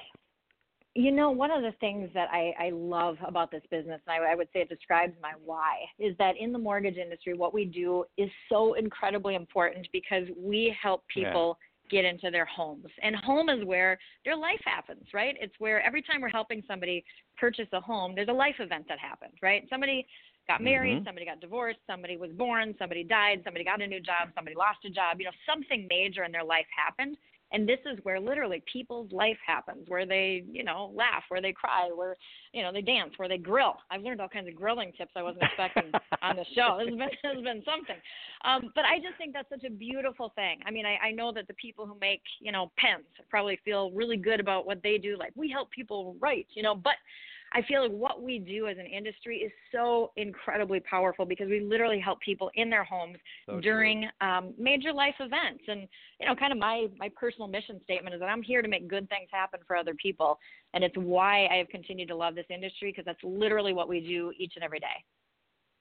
You know, one of the things that I love about this business, and I would say it describes my why, is that in the mortgage industry, what we do is so incredibly important because we help people get into their homes. And home is where their life happens, right? It's where every time we're helping somebody purchase a home, there's a life event that happened, right? Somebody got married, somebody got divorced, somebody was born, somebody died, somebody got a new job, somebody lost a job, something major in their life happened. And this is where literally people's life happens, where they, laugh, where they cry, where, they dance, where they grill. I've learned all kinds of grilling tips I wasn't expecting on the show. This has been something. But I just think that's such a beautiful thing. I mean, I know that the people who make, pens probably feel really good about what they do. Like, we help people write, but I feel like what we do as an industry is so incredibly powerful because we literally help people in their homes during major life events. And, kind of my personal mission statement is that I'm here to make good things happen for other people. And it's why I have continued to love this industry because that's literally what we do each and every day.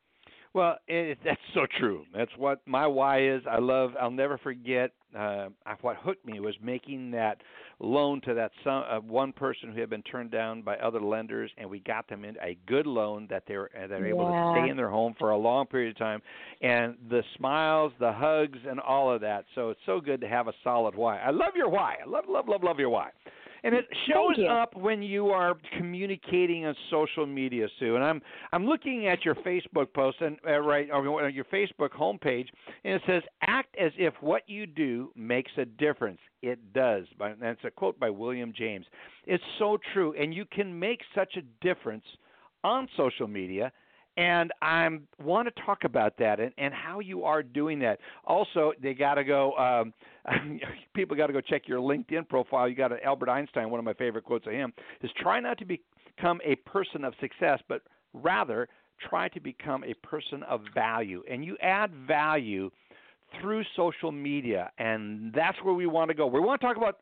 Well, that's so true. That's what my why is. I'll never forget what hooked me was making that loan to that one person who had been turned down by other lenders, and we got them in a good loan that they're able to stay in their home for a long period of time, and the smiles, the hugs, and all of that. So it's so good to have a solid why. I love your why. I love your why. And it shows up when you are communicating on social media, Sue. And I'm looking at your Facebook post and your Facebook homepage, and it says, "Act as if what you do makes a difference. It does." And that's a quote by William James. It's so true, and you can make such a difference on social media. And I want to talk about that and how you are doing that. Also, they got to go. People got to go check your LinkedIn profile. You got Albert Einstein. One of my favorite quotes of him is, "Try not to become a person of success, but rather try to become a person of value." And you add value through social media, and that's where we want to go. We want to talk about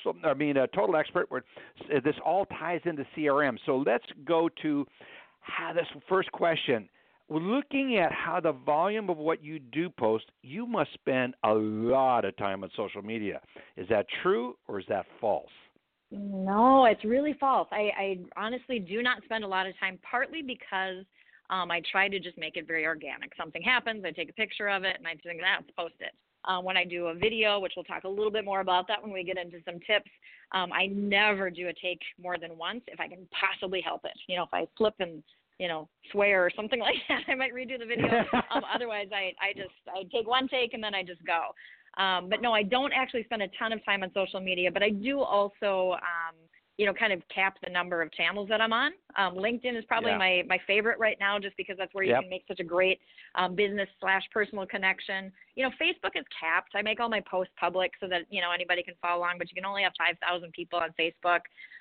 Total Expert, where this all ties into CRM. So let's go to this first question. Looking at how the volume of what you do post, you must spend a lot of time on social media. Is that true or is that false? No, it's really false. I honestly do not spend a lot of time, partly because I try to just make it very organic. Something happens, I take a picture of it, and I think, let's post it. When I do a video, which we'll talk a little bit more about that when we get into some tips, I never do a take more than once if I can possibly help it. If I slip and swear or something like that, I might redo the video. Otherwise, I take one take and then I just go. But no, I don't actually spend a ton of time on social media, but I do also, kind of cap the number of channels that I'm on. LinkedIn is probably my favorite right now, just because that's where you can make such a great business/personal connection. Facebook is capped. I make all my posts public so that, anybody can follow along, but you can only have 5,000 people on Facebook.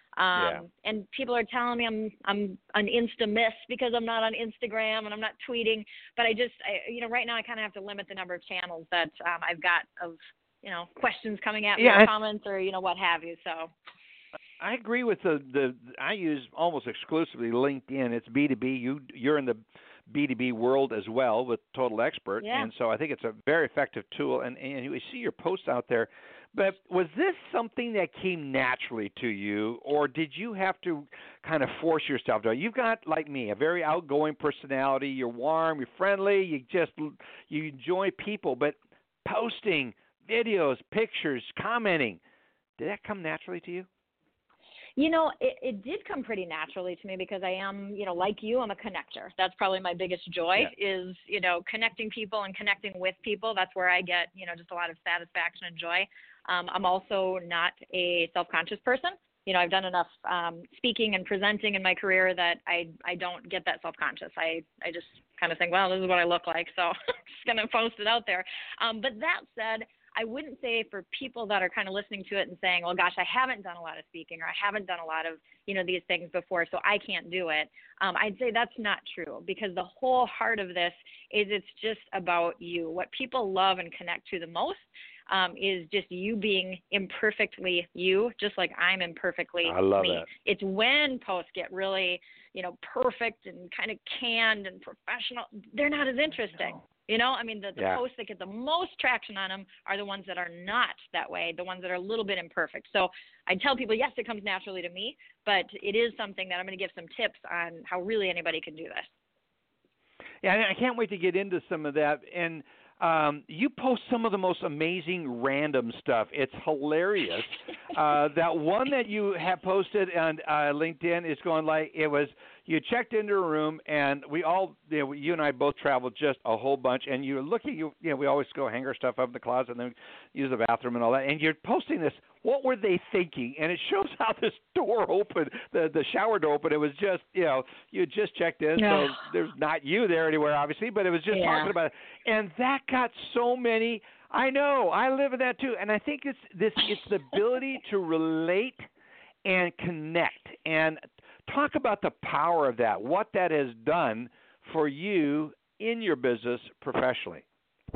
And people are telling me I'm an Insta miss because I'm not on Instagram and I'm not tweeting. But right now I kind of have to limit the number of channels that I've got of, questions coming at me or comments or, what have you. So I agree with I use almost exclusively LinkedIn. It's B2B. You're in the B2B world as well with Total Expert. Yeah. And so I think it's a very effective tool. And you see your posts out there. But was this something that came naturally to you, or did you have to kind of force yourself to? You've got, like me, a very outgoing personality. You're warm, you're friendly, you enjoy people. But posting videos, pictures, commenting, did that come naturally to you? It did come pretty naturally to me because I am, like you, I'm a connector. That's probably my biggest joy is, connecting people and connecting with people. That's where I get, just a lot of satisfaction and joy. I'm also not a self-conscious person. I've done enough speaking and presenting in my career that I don't get that self-conscious. I just kind of think, well, this is what I look like, so I'm just going to post it out there. But that said, I wouldn't say for people that are kind of listening to it and saying, well, gosh, I haven't done a lot of speaking or I haven't done a lot of, these things before, so I can't do it. I'd say that's not true, because the whole heart of this is it's just about you. What people love and connect to the most is just you being imperfectly you, just like I'm imperfectly me. I love that. It's when posts get really, perfect and kind of canned and professional, they're not as interesting. The posts that get the most traction on them are the ones that are not that way, the ones that are a little bit imperfect. So I tell people, yes, it comes naturally to me, but it is something that I'm going to give some tips on how really anybody can do this. Yeah, I can't wait to get into some of that. And you post some of the most amazing random stuff. It's hilarious. That one that you have posted on LinkedIn is going like, it was, you checked into a room and we all, you and I both traveled just a whole bunch, and you're looking, we always go hang our stuff up in the closet and then use the bathroom and all that, and you're posting this, what were they thinking? And it shows how this door opened, the shower door opened. It was just, you had just checked in, so there's not you there anywhere, obviously, but it was just talking about it. And that got so many. I know, I live in that too. And I think it's the ability to relate and connect and talk about the power of that, what that has done for you in your business professionally.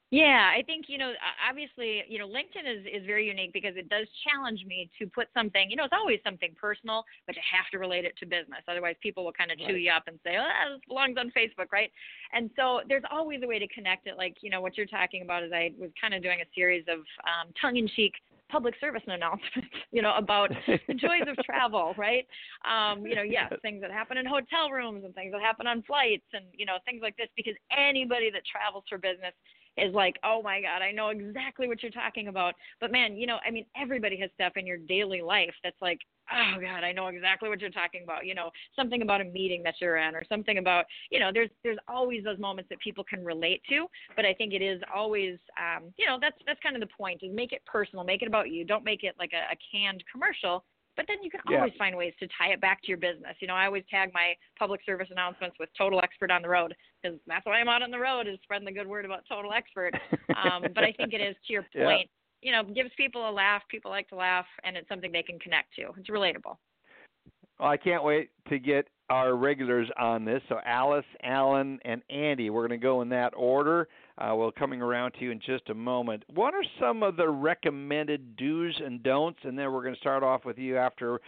Yeah, I think, obviously, LinkedIn is very unique because it does challenge me to put something, it's always something personal, but you have to relate it to business. Otherwise, people will kind of chew you up and say, oh, this belongs on Facebook, right? And so there's always a way to connect it. Like, what you're talking about is I was kind of doing a series of tongue-in-cheek public service announcements, about the joys of travel, right? Yes, things that happen in hotel rooms and things that happen on flights and, things like this, because anybody that travels for business is like, oh my God, I know exactly what you're talking about. But man, everybody has stuff in your daily life that's like, oh God, I know exactly what you're talking about. Something about a meeting that you're in or something about, there's always those moments that people can relate to. But I think it is always, that's kind of the point, is make it personal, make it about you. Don't make it like a canned commercial. But then you can always find ways to tie it back to your business. I always tag my public service announcements with Total Expert on the road, because that's why I'm out on the road, is spreading the good word about Total Expert. But I think it is, to your point, gives people a laugh. People like to laugh, and it's something they can connect to. It's relatable. Well, I can't wait to get our regulars on this. So Alice, Alan, and Andy, we're going to go in that order. We're coming around to you in just a moment. What are some of the recommended do's and don'ts? And then we're going to start off with you after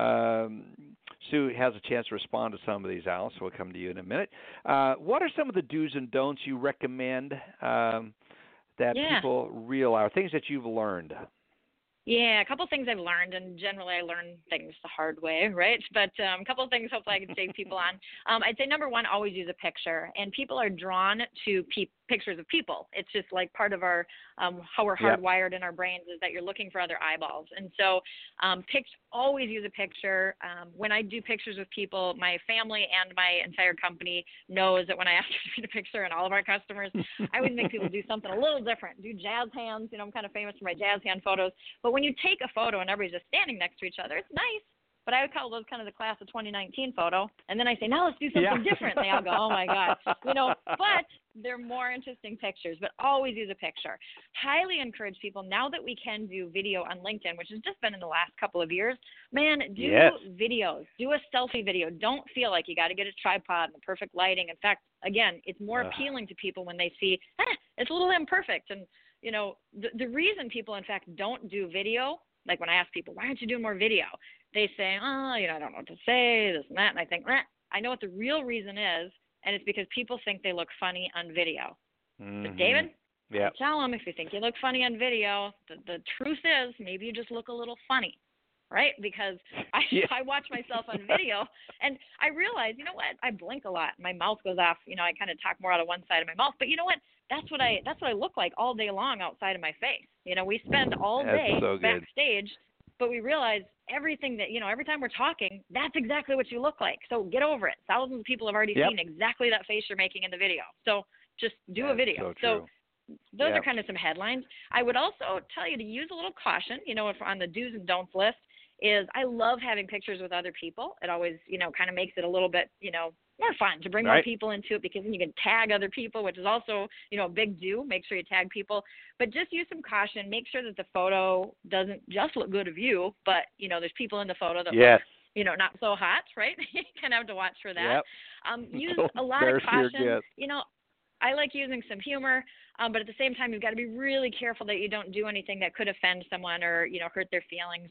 Sue has a chance to respond to some of these, Alice. We'll come to you in a minute. What are some of the do's and don'ts you recommend that people realize, things that you've learned? Yeah, a couple of things I've learned, and generally I learn things the hard way, right? But a couple of things hopefully I can save people on. I'd say number one, always use a picture. And people are drawn to pictures of people. It's just like part of our how we're hardwired in our brains, is that you're looking for other eyeballs. And so always use a picture. When I do pictures with people, my family and my entire company knows that when I ask them to do a picture, and all of our customers, I always make people do something a little different. Do jazz hands. I'm kind of famous for my jazz hand photos. But when you take a photo and everybody's just standing next to each other, it's nice. But I would call those kind of the class of 2019 photo. And then I say, now let's do something different. And they all go, oh, my God. But they're more interesting pictures. But always use a picture. Highly encourage people, now that we can do video on LinkedIn, which has just been in the last couple of years, man, do videos. Do a selfie video. Don't feel like you got to get a tripod and the perfect lighting. In fact, again, it's more appealing to people when they see, it's a little imperfect. And, the reason people, in fact, don't do video, like when I ask people, why aren't you doing more video? They say, I don't know what to say, this and that. And I think, I know what the real reason is, and it's because people think they look funny on video. But David, tell them, if you think you look funny on video, the truth is maybe you just look a little funny, right? Because I watch myself on video, and I realize, what? I blink a lot. My mouth goes off. I kind of talk more out of one side of my mouth. But you know what? That's what I look like all day long outside of my face. We spend all day backstage, but we realize everything that, every time we're talking, that's exactly what you look like. So get over it. Thousands of people have already seen exactly that face you're making in the video. So just do a video. So those are kind of some headlines. I would also tell you to use a little caution, on the do's and don'ts list, is I love having pictures with other people. It always, kind of makes it a little bit, more fun to bring more people into it, because then you can tag other people, which is also, a big do. Make sure you tag people. But just use some caution. Make sure that the photo doesn't just look good of you, but, there's people in the photo that look, not so hot, right? You kind of have to watch for that. Use a lot of caution. I like using some humor, but at the same time, you've got to be really careful that you don't do anything that could offend someone or, hurt their feelings.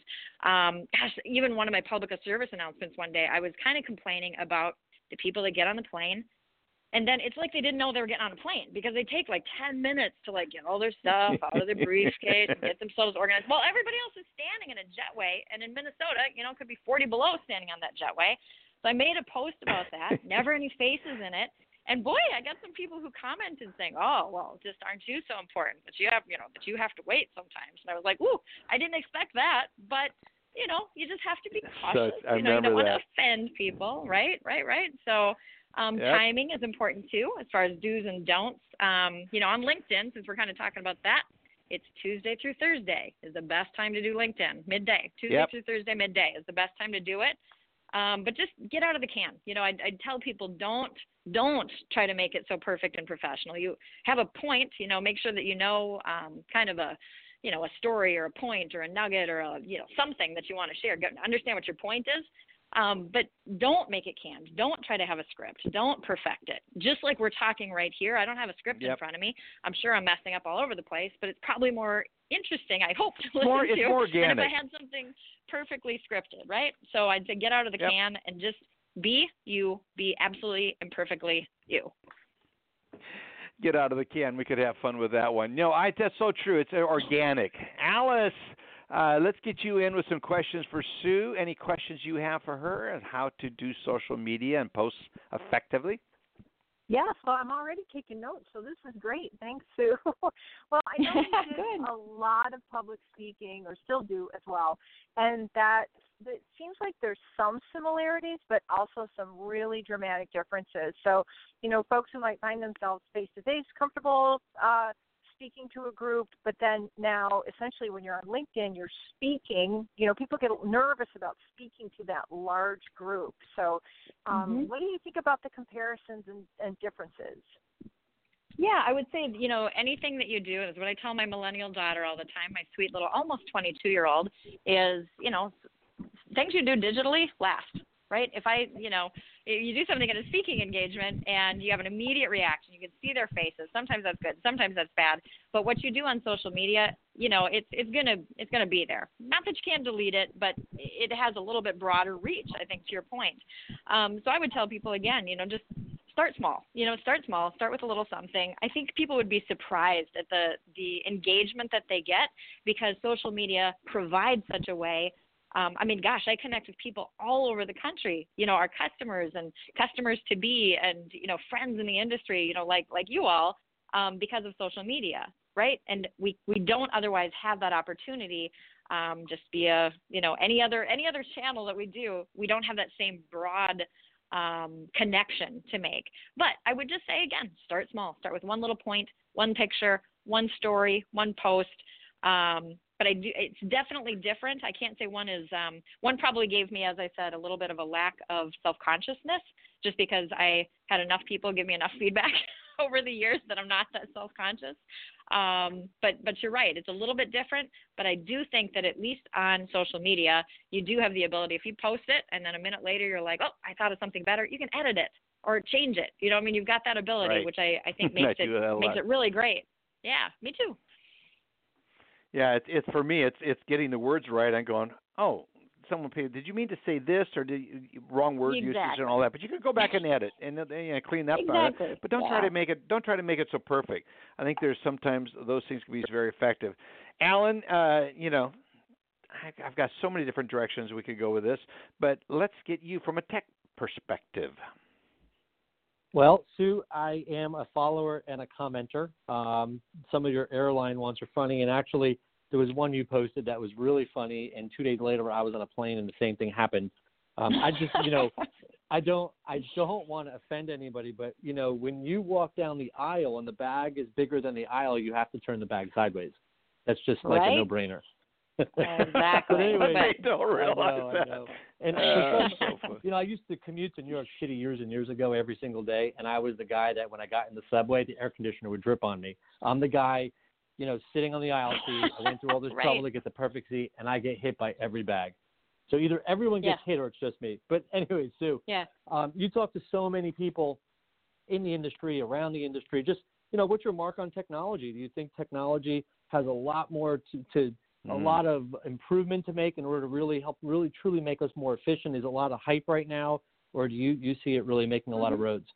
Even one of my public service announcements one day, I was kind of complaining about the people that get on the plane, and then it's like they didn't know they were getting on a plane, because they take like 10 minutes to get all their stuff out of their briefcase and get themselves organized. Well, everybody else is standing in a jetway, and in Minnesota, it could be 40 below standing on that jetway. So I made a post about that, never any faces in it. And boy, I got some people who commented saying, "Oh, well, just aren't you so important that you have, that you have to wait sometimes?" And I was like, "Ooh, I didn't expect that." But you just have to be cautious. You don't want to offend people, right? So timing is important too, as far as do's and don'ts. On LinkedIn, since we're kind of talking about that, it's Tuesday through Thursday is the best time to do LinkedIn. Midday, Tuesday through Thursday, midday is the best time to do it. But just get out of the can. I'd tell people don't try to make it so perfect and professional. You have a point, make sure that kind of a a story or a point or a nugget or something that you want to share. Understand what your point is. But don't make it canned. Don't try to have a script. Don't perfect it. Just like we're talking right here, I don't have a script in front of me. I'm sure I'm messing up all over the place, but it's probably more interesting, I hope, to listen it's to more organic. than if I had something perfectly scripted, right? So I'd say get out of the can and just be you. Be absolutely and perfectly you. Get out of the can. We could have fun with that one. No, that's so true. It's organic. Alice, let's get you in with some questions for Sue. Any questions you have for her on how to do social media and post effectively? Yeah, so I'm already taking notes, so this is great. Thanks, Sue. Well, I know you did a lot of public speaking, or still do as well, and that it seems like there's some similarities, but also some really dramatic differences. So, folks who might find themselves face-to-face comfortable speaking to a group, but then now essentially when you're on LinkedIn, you're speaking, people get nervous about speaking to that large group. So what do you think about the comparisons and differences? Yeah, I would say, anything that you do is what I tell my millennial daughter all the time, my sweet little almost 22-year-old, is, things you do digitally last. Right? If you do something in a speaking engagement and you have an immediate reaction, you can see their faces. Sometimes that's good, sometimes that's bad. But what you do on social media, it's gonna be there. Not that you can't delete it, but it has a little bit broader reach, I think, to your point. So I would tell people again, just start small. Start small. Start with a little something. I think people would be surprised at the engagement that they get because social media provides such a way. I connect with people all over the country, our customers and customers to be and, friends in the industry, like you all, because of social media, right? And we don't otherwise have that opportunity just via, any other channel that we do. We don't have that same broad connection to make. But I would just say, again, start small. Start with one little point, one picture, one story, one post. But it's definitely different. I can't say one is, one probably gave me, as I said, a little bit of a lack of self-consciousness just because I had enough people give me enough feedback over the years that I'm not that self-conscious. But you're right. It's a little bit different, but I do think that at least on social media, you do have the ability, if you post it and then a minute later you're like, oh, I thought of something better, you can edit it or change it. You've got that ability, right. which I think makes it really great. Yeah, me too. Yeah, it's for me. It's getting the words right. I'm going, oh, someone paid. Did you mean to say this or wrong word usage and all that? But you can go back and edit and clean up about it. But don't try to make it so perfect. I think there's sometimes those things can be very effective. Alan, I've got so many different directions we could go with this, but let's get you from a tech perspective. Well, Sue, I am a follower and a commenter. Some of your airline ones are funny, and actually there was one you posted that was really funny, and 2 days later I was on a plane and the same thing happened. I just, I don't want to offend anybody, but, when you walk down the aisle and the bag is bigger than the aisle, you have to turn the bag sideways. That's just like a no-brainer. Exactly. Anyway, they don't realize that. I know. And I used to commute to New York City years and years ago every single day, and I was the guy that when I got in the subway, the air conditioner would drip on me. I'm the guy, sitting on the aisle seat. I went through all this trouble to get the perfect seat, and I get hit by every bag. So either everyone gets hit or it's just me. But anyway, Sue, you talk to so many people in the industry, around the industry. Just, what's your mark on technology? Do you think technology has a lot more to a lot of improvement to make in order to really help, really truly make us more efficient? Is a lot of hype right now, or do you see it really making a lot of roads?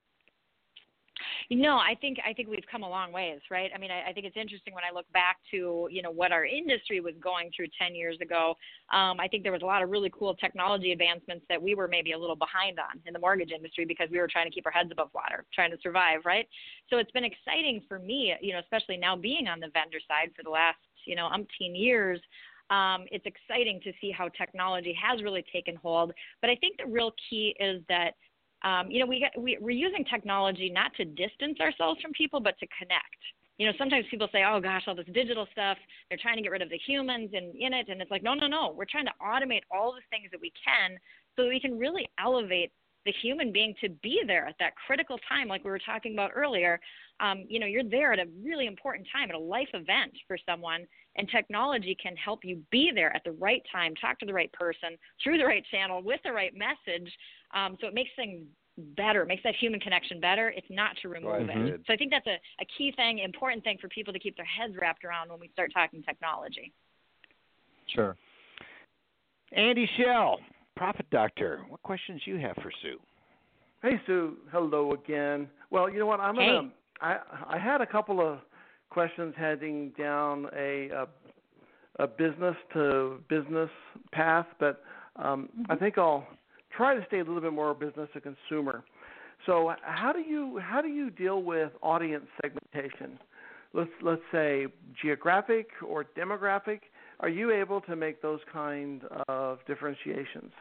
I think we've come a long ways, right? I think it's interesting when I look back to, what our industry was going through 10 years ago. I think there was a lot of really cool technology advancements that we were maybe a little behind on in the mortgage industry because we were trying to keep our heads above water, trying to survive, right? So it's been exciting for me, especially now being on the vendor side for the last, umpteen years. It's exciting to see how technology has really taken hold. But I think the real key is that we're using technology not to distance ourselves from people, but to connect. Sometimes people say, oh, gosh, all this digital stuff, they're trying to get rid of the humans in it. And it's like, no. We're trying to automate all the things that we can so that we can really elevate the human being to be there at that critical time, like we were talking about earlier. You're there at a really important time, at a life event for someone, and technology can help you be there at the right time, talk to the right person, through the right channel, with the right message. So it makes things better, makes that human connection better. It's not to remove it. So I think that's a key thing, important thing for people to keep their heads wrapped around when we start talking technology. Sure. Andy Schell, Profit Doctor, what questions you have for Sue? Hey, Sue. Hello again. Well, you know what? I had a couple of questions heading down a business to business path, but I think I'll try to stay a little bit more business to consumer. So, how do you deal with audience segmentation? Let's say geographic or demographic. Are you able to make those kind of differentiations?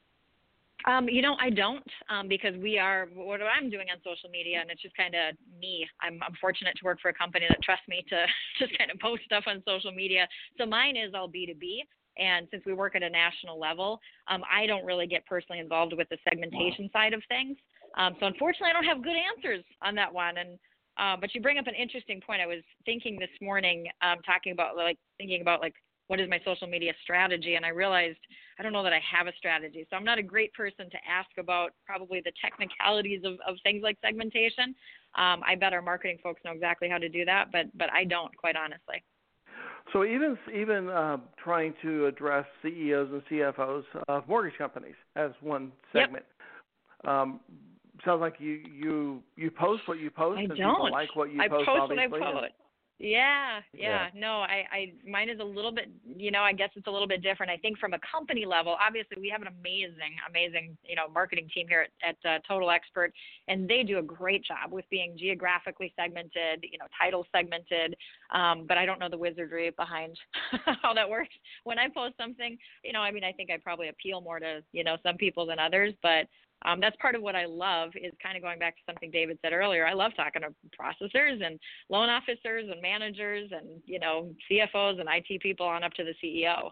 I don't, because what I'm doing on social media, and it's just kind of me. I'm fortunate to work for a company that trusts me to just kind of post stuff on social media. So mine is all B2B. And since we work at a national level, I don't really get personally involved with the segmentation side of things. So unfortunately, I don't have good answers on that one. And but you bring up an interesting point. I was thinking this morning, thinking about what is my social media strategy, and I realized I don't know that I have a strategy. So I'm not a great person to ask about probably the technicalities of things like segmentation. I bet our marketing folks know exactly how to do that, but I don't, quite honestly. So even trying to address CEOs and CFOs of mortgage companies as one segment. Sounds like you post what you post, and people like what you post. I post obviously. what I post. Yeah. No, I mine is a little bit, I guess it's a little bit different. I think from a company level, obviously we have an amazing, marketing team here at Total Expert, and they do a great job with being geographically segmented, title segmented. But I don't know the wizardry behind how that works. When I post something, I think I probably appeal more to, some people than others, but that's part of what I love is kind of going back to something David said earlier. I love talking to processors and loan officers and managers and, CFOs and IT people on up to the CEO.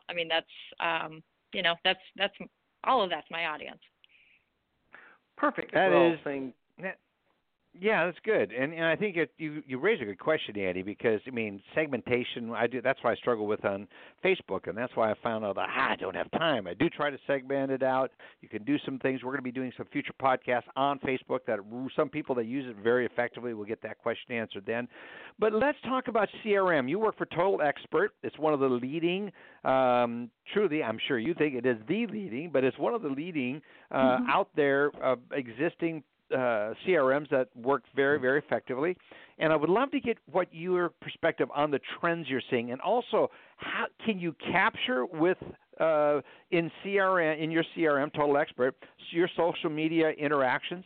That's all of that's my audience. Perfect. Yeah, that's good, and I think you raise a good question, Andy, because segmentation. That's why I struggle with on Facebook, and that's why I found out that I don't have time. I do try to segment it out. You can do some things. We're going to be doing some future podcasts on Facebook that some people that use it very effectively will get that question answered then. But let's talk about CRM. You work for Total Expert. It's one of the leading. Truly, I'm sure you think it is the leading, but it's one of the leading out there existing CRMs that work very, very effectively. And I would love to get what your perspective on the trends you're seeing, and also how can you capture with in your CRM, Total Expert, your social media interactions?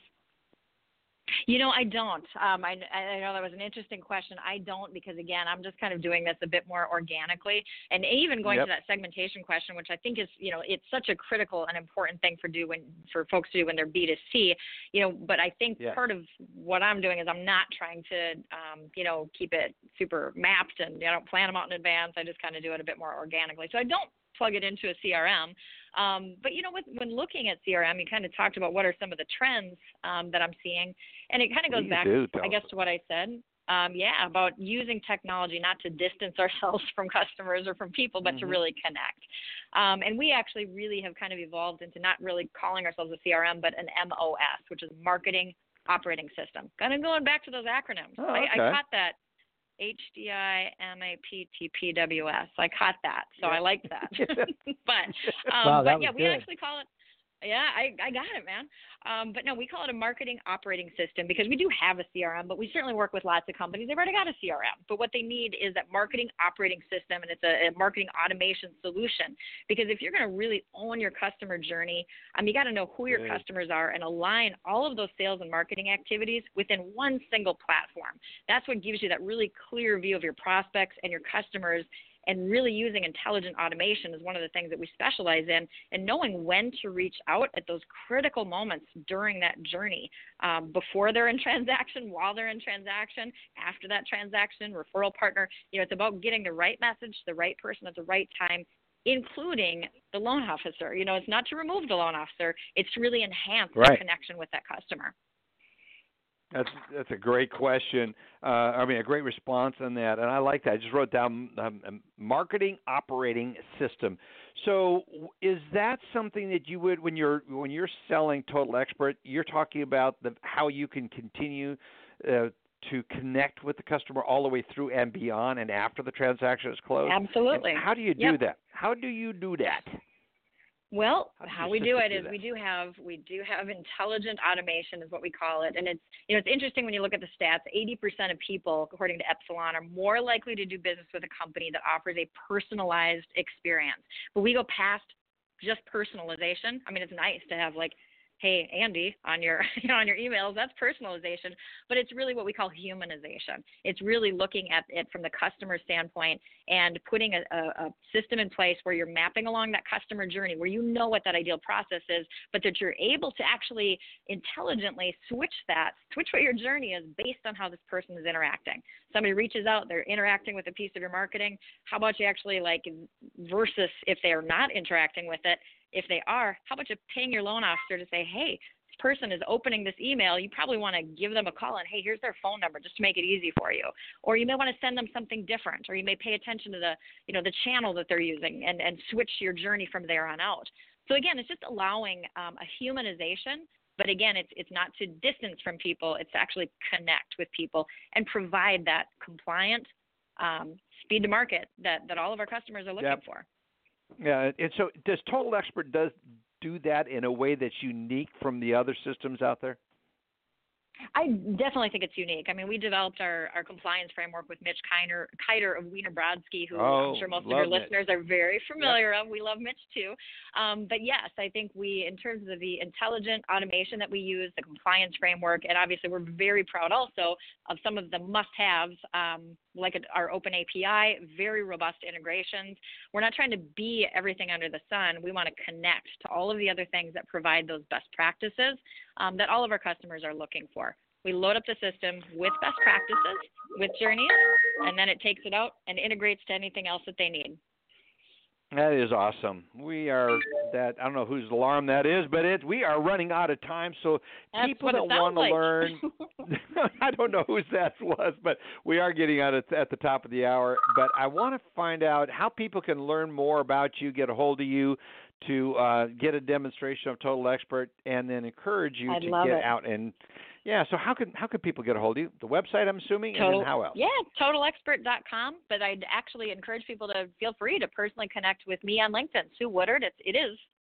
I don't. I know that was an interesting question. I don't, because again, I'm just kind of doing this a bit more organically, and even going to that segmentation question, which I think is, it's such a critical and important thing for folks to do when they're B2C. But I think part of what I'm doing is I'm not trying to, keep it super mapped, and I don't plan them out in advance. I just kind of do it a bit more organically. So I don't plug it into a CRM. But when looking at CRM, you kind of talked about what are some of the trends that I'm seeing, and it kind of goes back, I guess, to what I said. About using technology not to distance ourselves from customers or from people, but to really connect. And we actually really have kind of evolved into not really calling ourselves a CRM, but an MOS, which is Marketing Operating System. Kind of going back to those acronyms. Oh, okay. I caught that. HDIMAPTPWS. I caught that, so I liked that. We actually call it. Yeah, I got it, man. But no, we call it a marketing operating system because we do have a CRM, but we certainly work with lots of companies. They've already got a CRM, but what they need is that marketing operating system, and it's a marketing automation solution. Because if you're going to really own your customer journey, you got to know who your customers are and align all of those sales and marketing activities within one single platform. That's what gives you that really clear view of your prospects and your customers. And really using intelligent automation is one of the things that we specialize in, and knowing when to reach out at those critical moments during that journey, before they're in transaction, while they're in transaction, after that transaction, referral partner. It's about getting the right message, the right person at the right time including the loan officer. It's not to remove the loan officer. It's to really enhance the connection with that customer. That's a great question. A great response on that, and I like that. I just wrote down marketing operating system. So, is that something that you would, when you're selling Total Expert, you're talking about how you can continue to connect with the customer all the way through and beyond, and after the transaction is closed? Absolutely. And how do you do that? How do you do that? Well, how we do it is we do have intelligent automation is what we call it, and it's interesting when you look at the stats. 80% of people, according to Epsilon, are more likely to do business with a company that offers a personalized experience. But we go past just personalization. I mean, it's nice to have hey, Andy, on your on your emails, that's personalization, but it's really what we call humanization. It's really looking at it from the customer standpoint and putting a system in place where you're mapping along that customer journey, where you know what that ideal process is, but that you're able to actually intelligently switch what your journey is based on how this person is interacting. Somebody reaches out, they're interacting with a piece of your marketing. How about you actually versus if they are not interacting with it, if they are, how about you ping your loan officer to say, hey, this person is opening this email. You probably want to give them a call and, hey, here's their phone number just to make it easy for you. Or you may want to send them something different, or you may pay attention to the channel that they're using and switch your journey from there on out. So again, it's just allowing a humanization, but again, it's not to distance from people. It's to actually connect with people and provide that compliant speed to market that all of our customers are looking for. Yeah, and so does Total Expert do that in a way that's unique from the other systems out there? I definitely think it's unique. I mean, we developed our compliance framework with Mitch Kiter of Wiener Brodsky, who I'm sure most of your listeners are very familiar of. We love Mitch too. But yes, I think in terms of the intelligent automation that we use, the compliance framework, and obviously we're very proud also of some of the must-haves, like our open API, very robust integrations. We're not trying to be everything under the sun. We want to connect to all of the other things that provide those best practices that all of our customers are looking for. We load up the system with best practices, with journeys, and then it takes it out and integrates to anything else that they need. That is awesome. I don't know whose alarm that is, but we are running out of time. So that's people that want to learn, I don't know whose that was, but we are getting out at the top of the hour. But I want to find out how people can learn more about you, get a hold of you, to get a demonstration of Total Expert, and then encourage you to get out and. Yeah, so how could people get a hold of you? The website, I'm assuming, and then how else? Yeah, totalexpert.com. But I'd actually encourage people to feel free to personally connect with me on LinkedIn. Sue Woodard. It is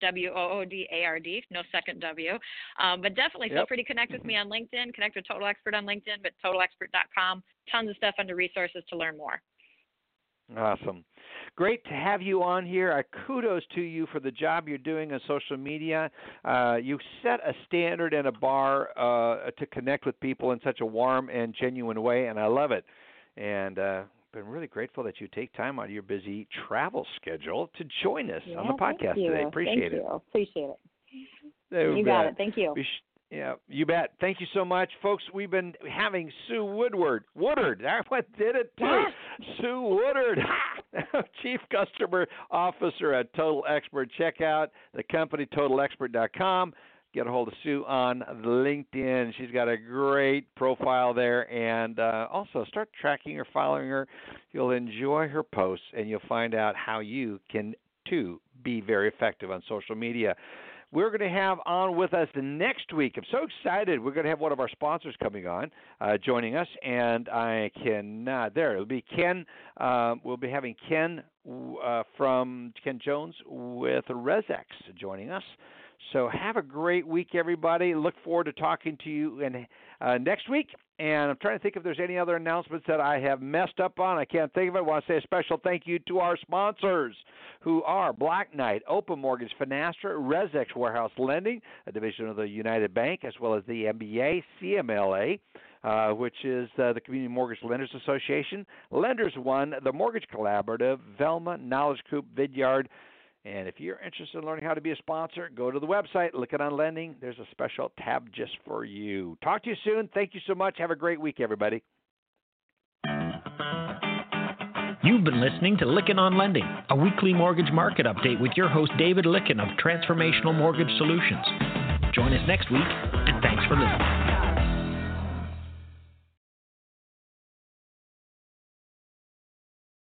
Woodard, no second W. But definitely feel free to connect with me on LinkedIn. Connect with Total Expert on LinkedIn, but totalexpert.com. Tons of stuff under resources to learn more. Awesome. Great to have you on here. Kudos to you for the job you're doing on social media. You set a standard and a bar to connect with people in such a warm and genuine way, and I love it. And been really grateful that you take time out of your busy travel schedule to join us on the podcast today. Appreciate it. Appreciate it. You got it. Thank you. Yeah, you bet. Thank you so much, folks. We've been having Sue Woodard. I did it too. Sue Woodard, Chief Customer Officer at Total Expert. Check out the company, totalexpert.com. Get a hold of Sue on LinkedIn. She's got a great profile there. And also start tracking her, following her. You'll enjoy her posts, and you'll find out how you can, too, be very effective on social media. We're going to have on with us the next week. I'm so excited. We're going to have one of our sponsors coming on, joining us, and I cannot. There, it'll be Ken. We'll be having Ken from Ken Jones with ResX joining us. So have a great week, everybody. Look forward to talking to you next week. And I'm trying to think if there's any other announcements that I have messed up on. I can't think of it. I want to say a special thank you to our sponsors, who are Black Knight, Open Mortgage, Finastra, ResX Warehouse Lending, a division of the United Bank, as well as the MBA, CMLA, which is the Community Mortgage Lenders Association, Lenders One, the Mortgage Collaborative, Velma, Knowledge Coop, Vidyard. And if you're interested in learning how to be a sponsor, go to the website, look it on lending. There's a special tab just for you. Talk to you soon. Thank you so much. Have a great week, everybody. You've been listening to Lykken on Lending, a weekly mortgage market update with your host David Lykken of Transformational Mortgage Solutions. Join us next week, and thanks for listening.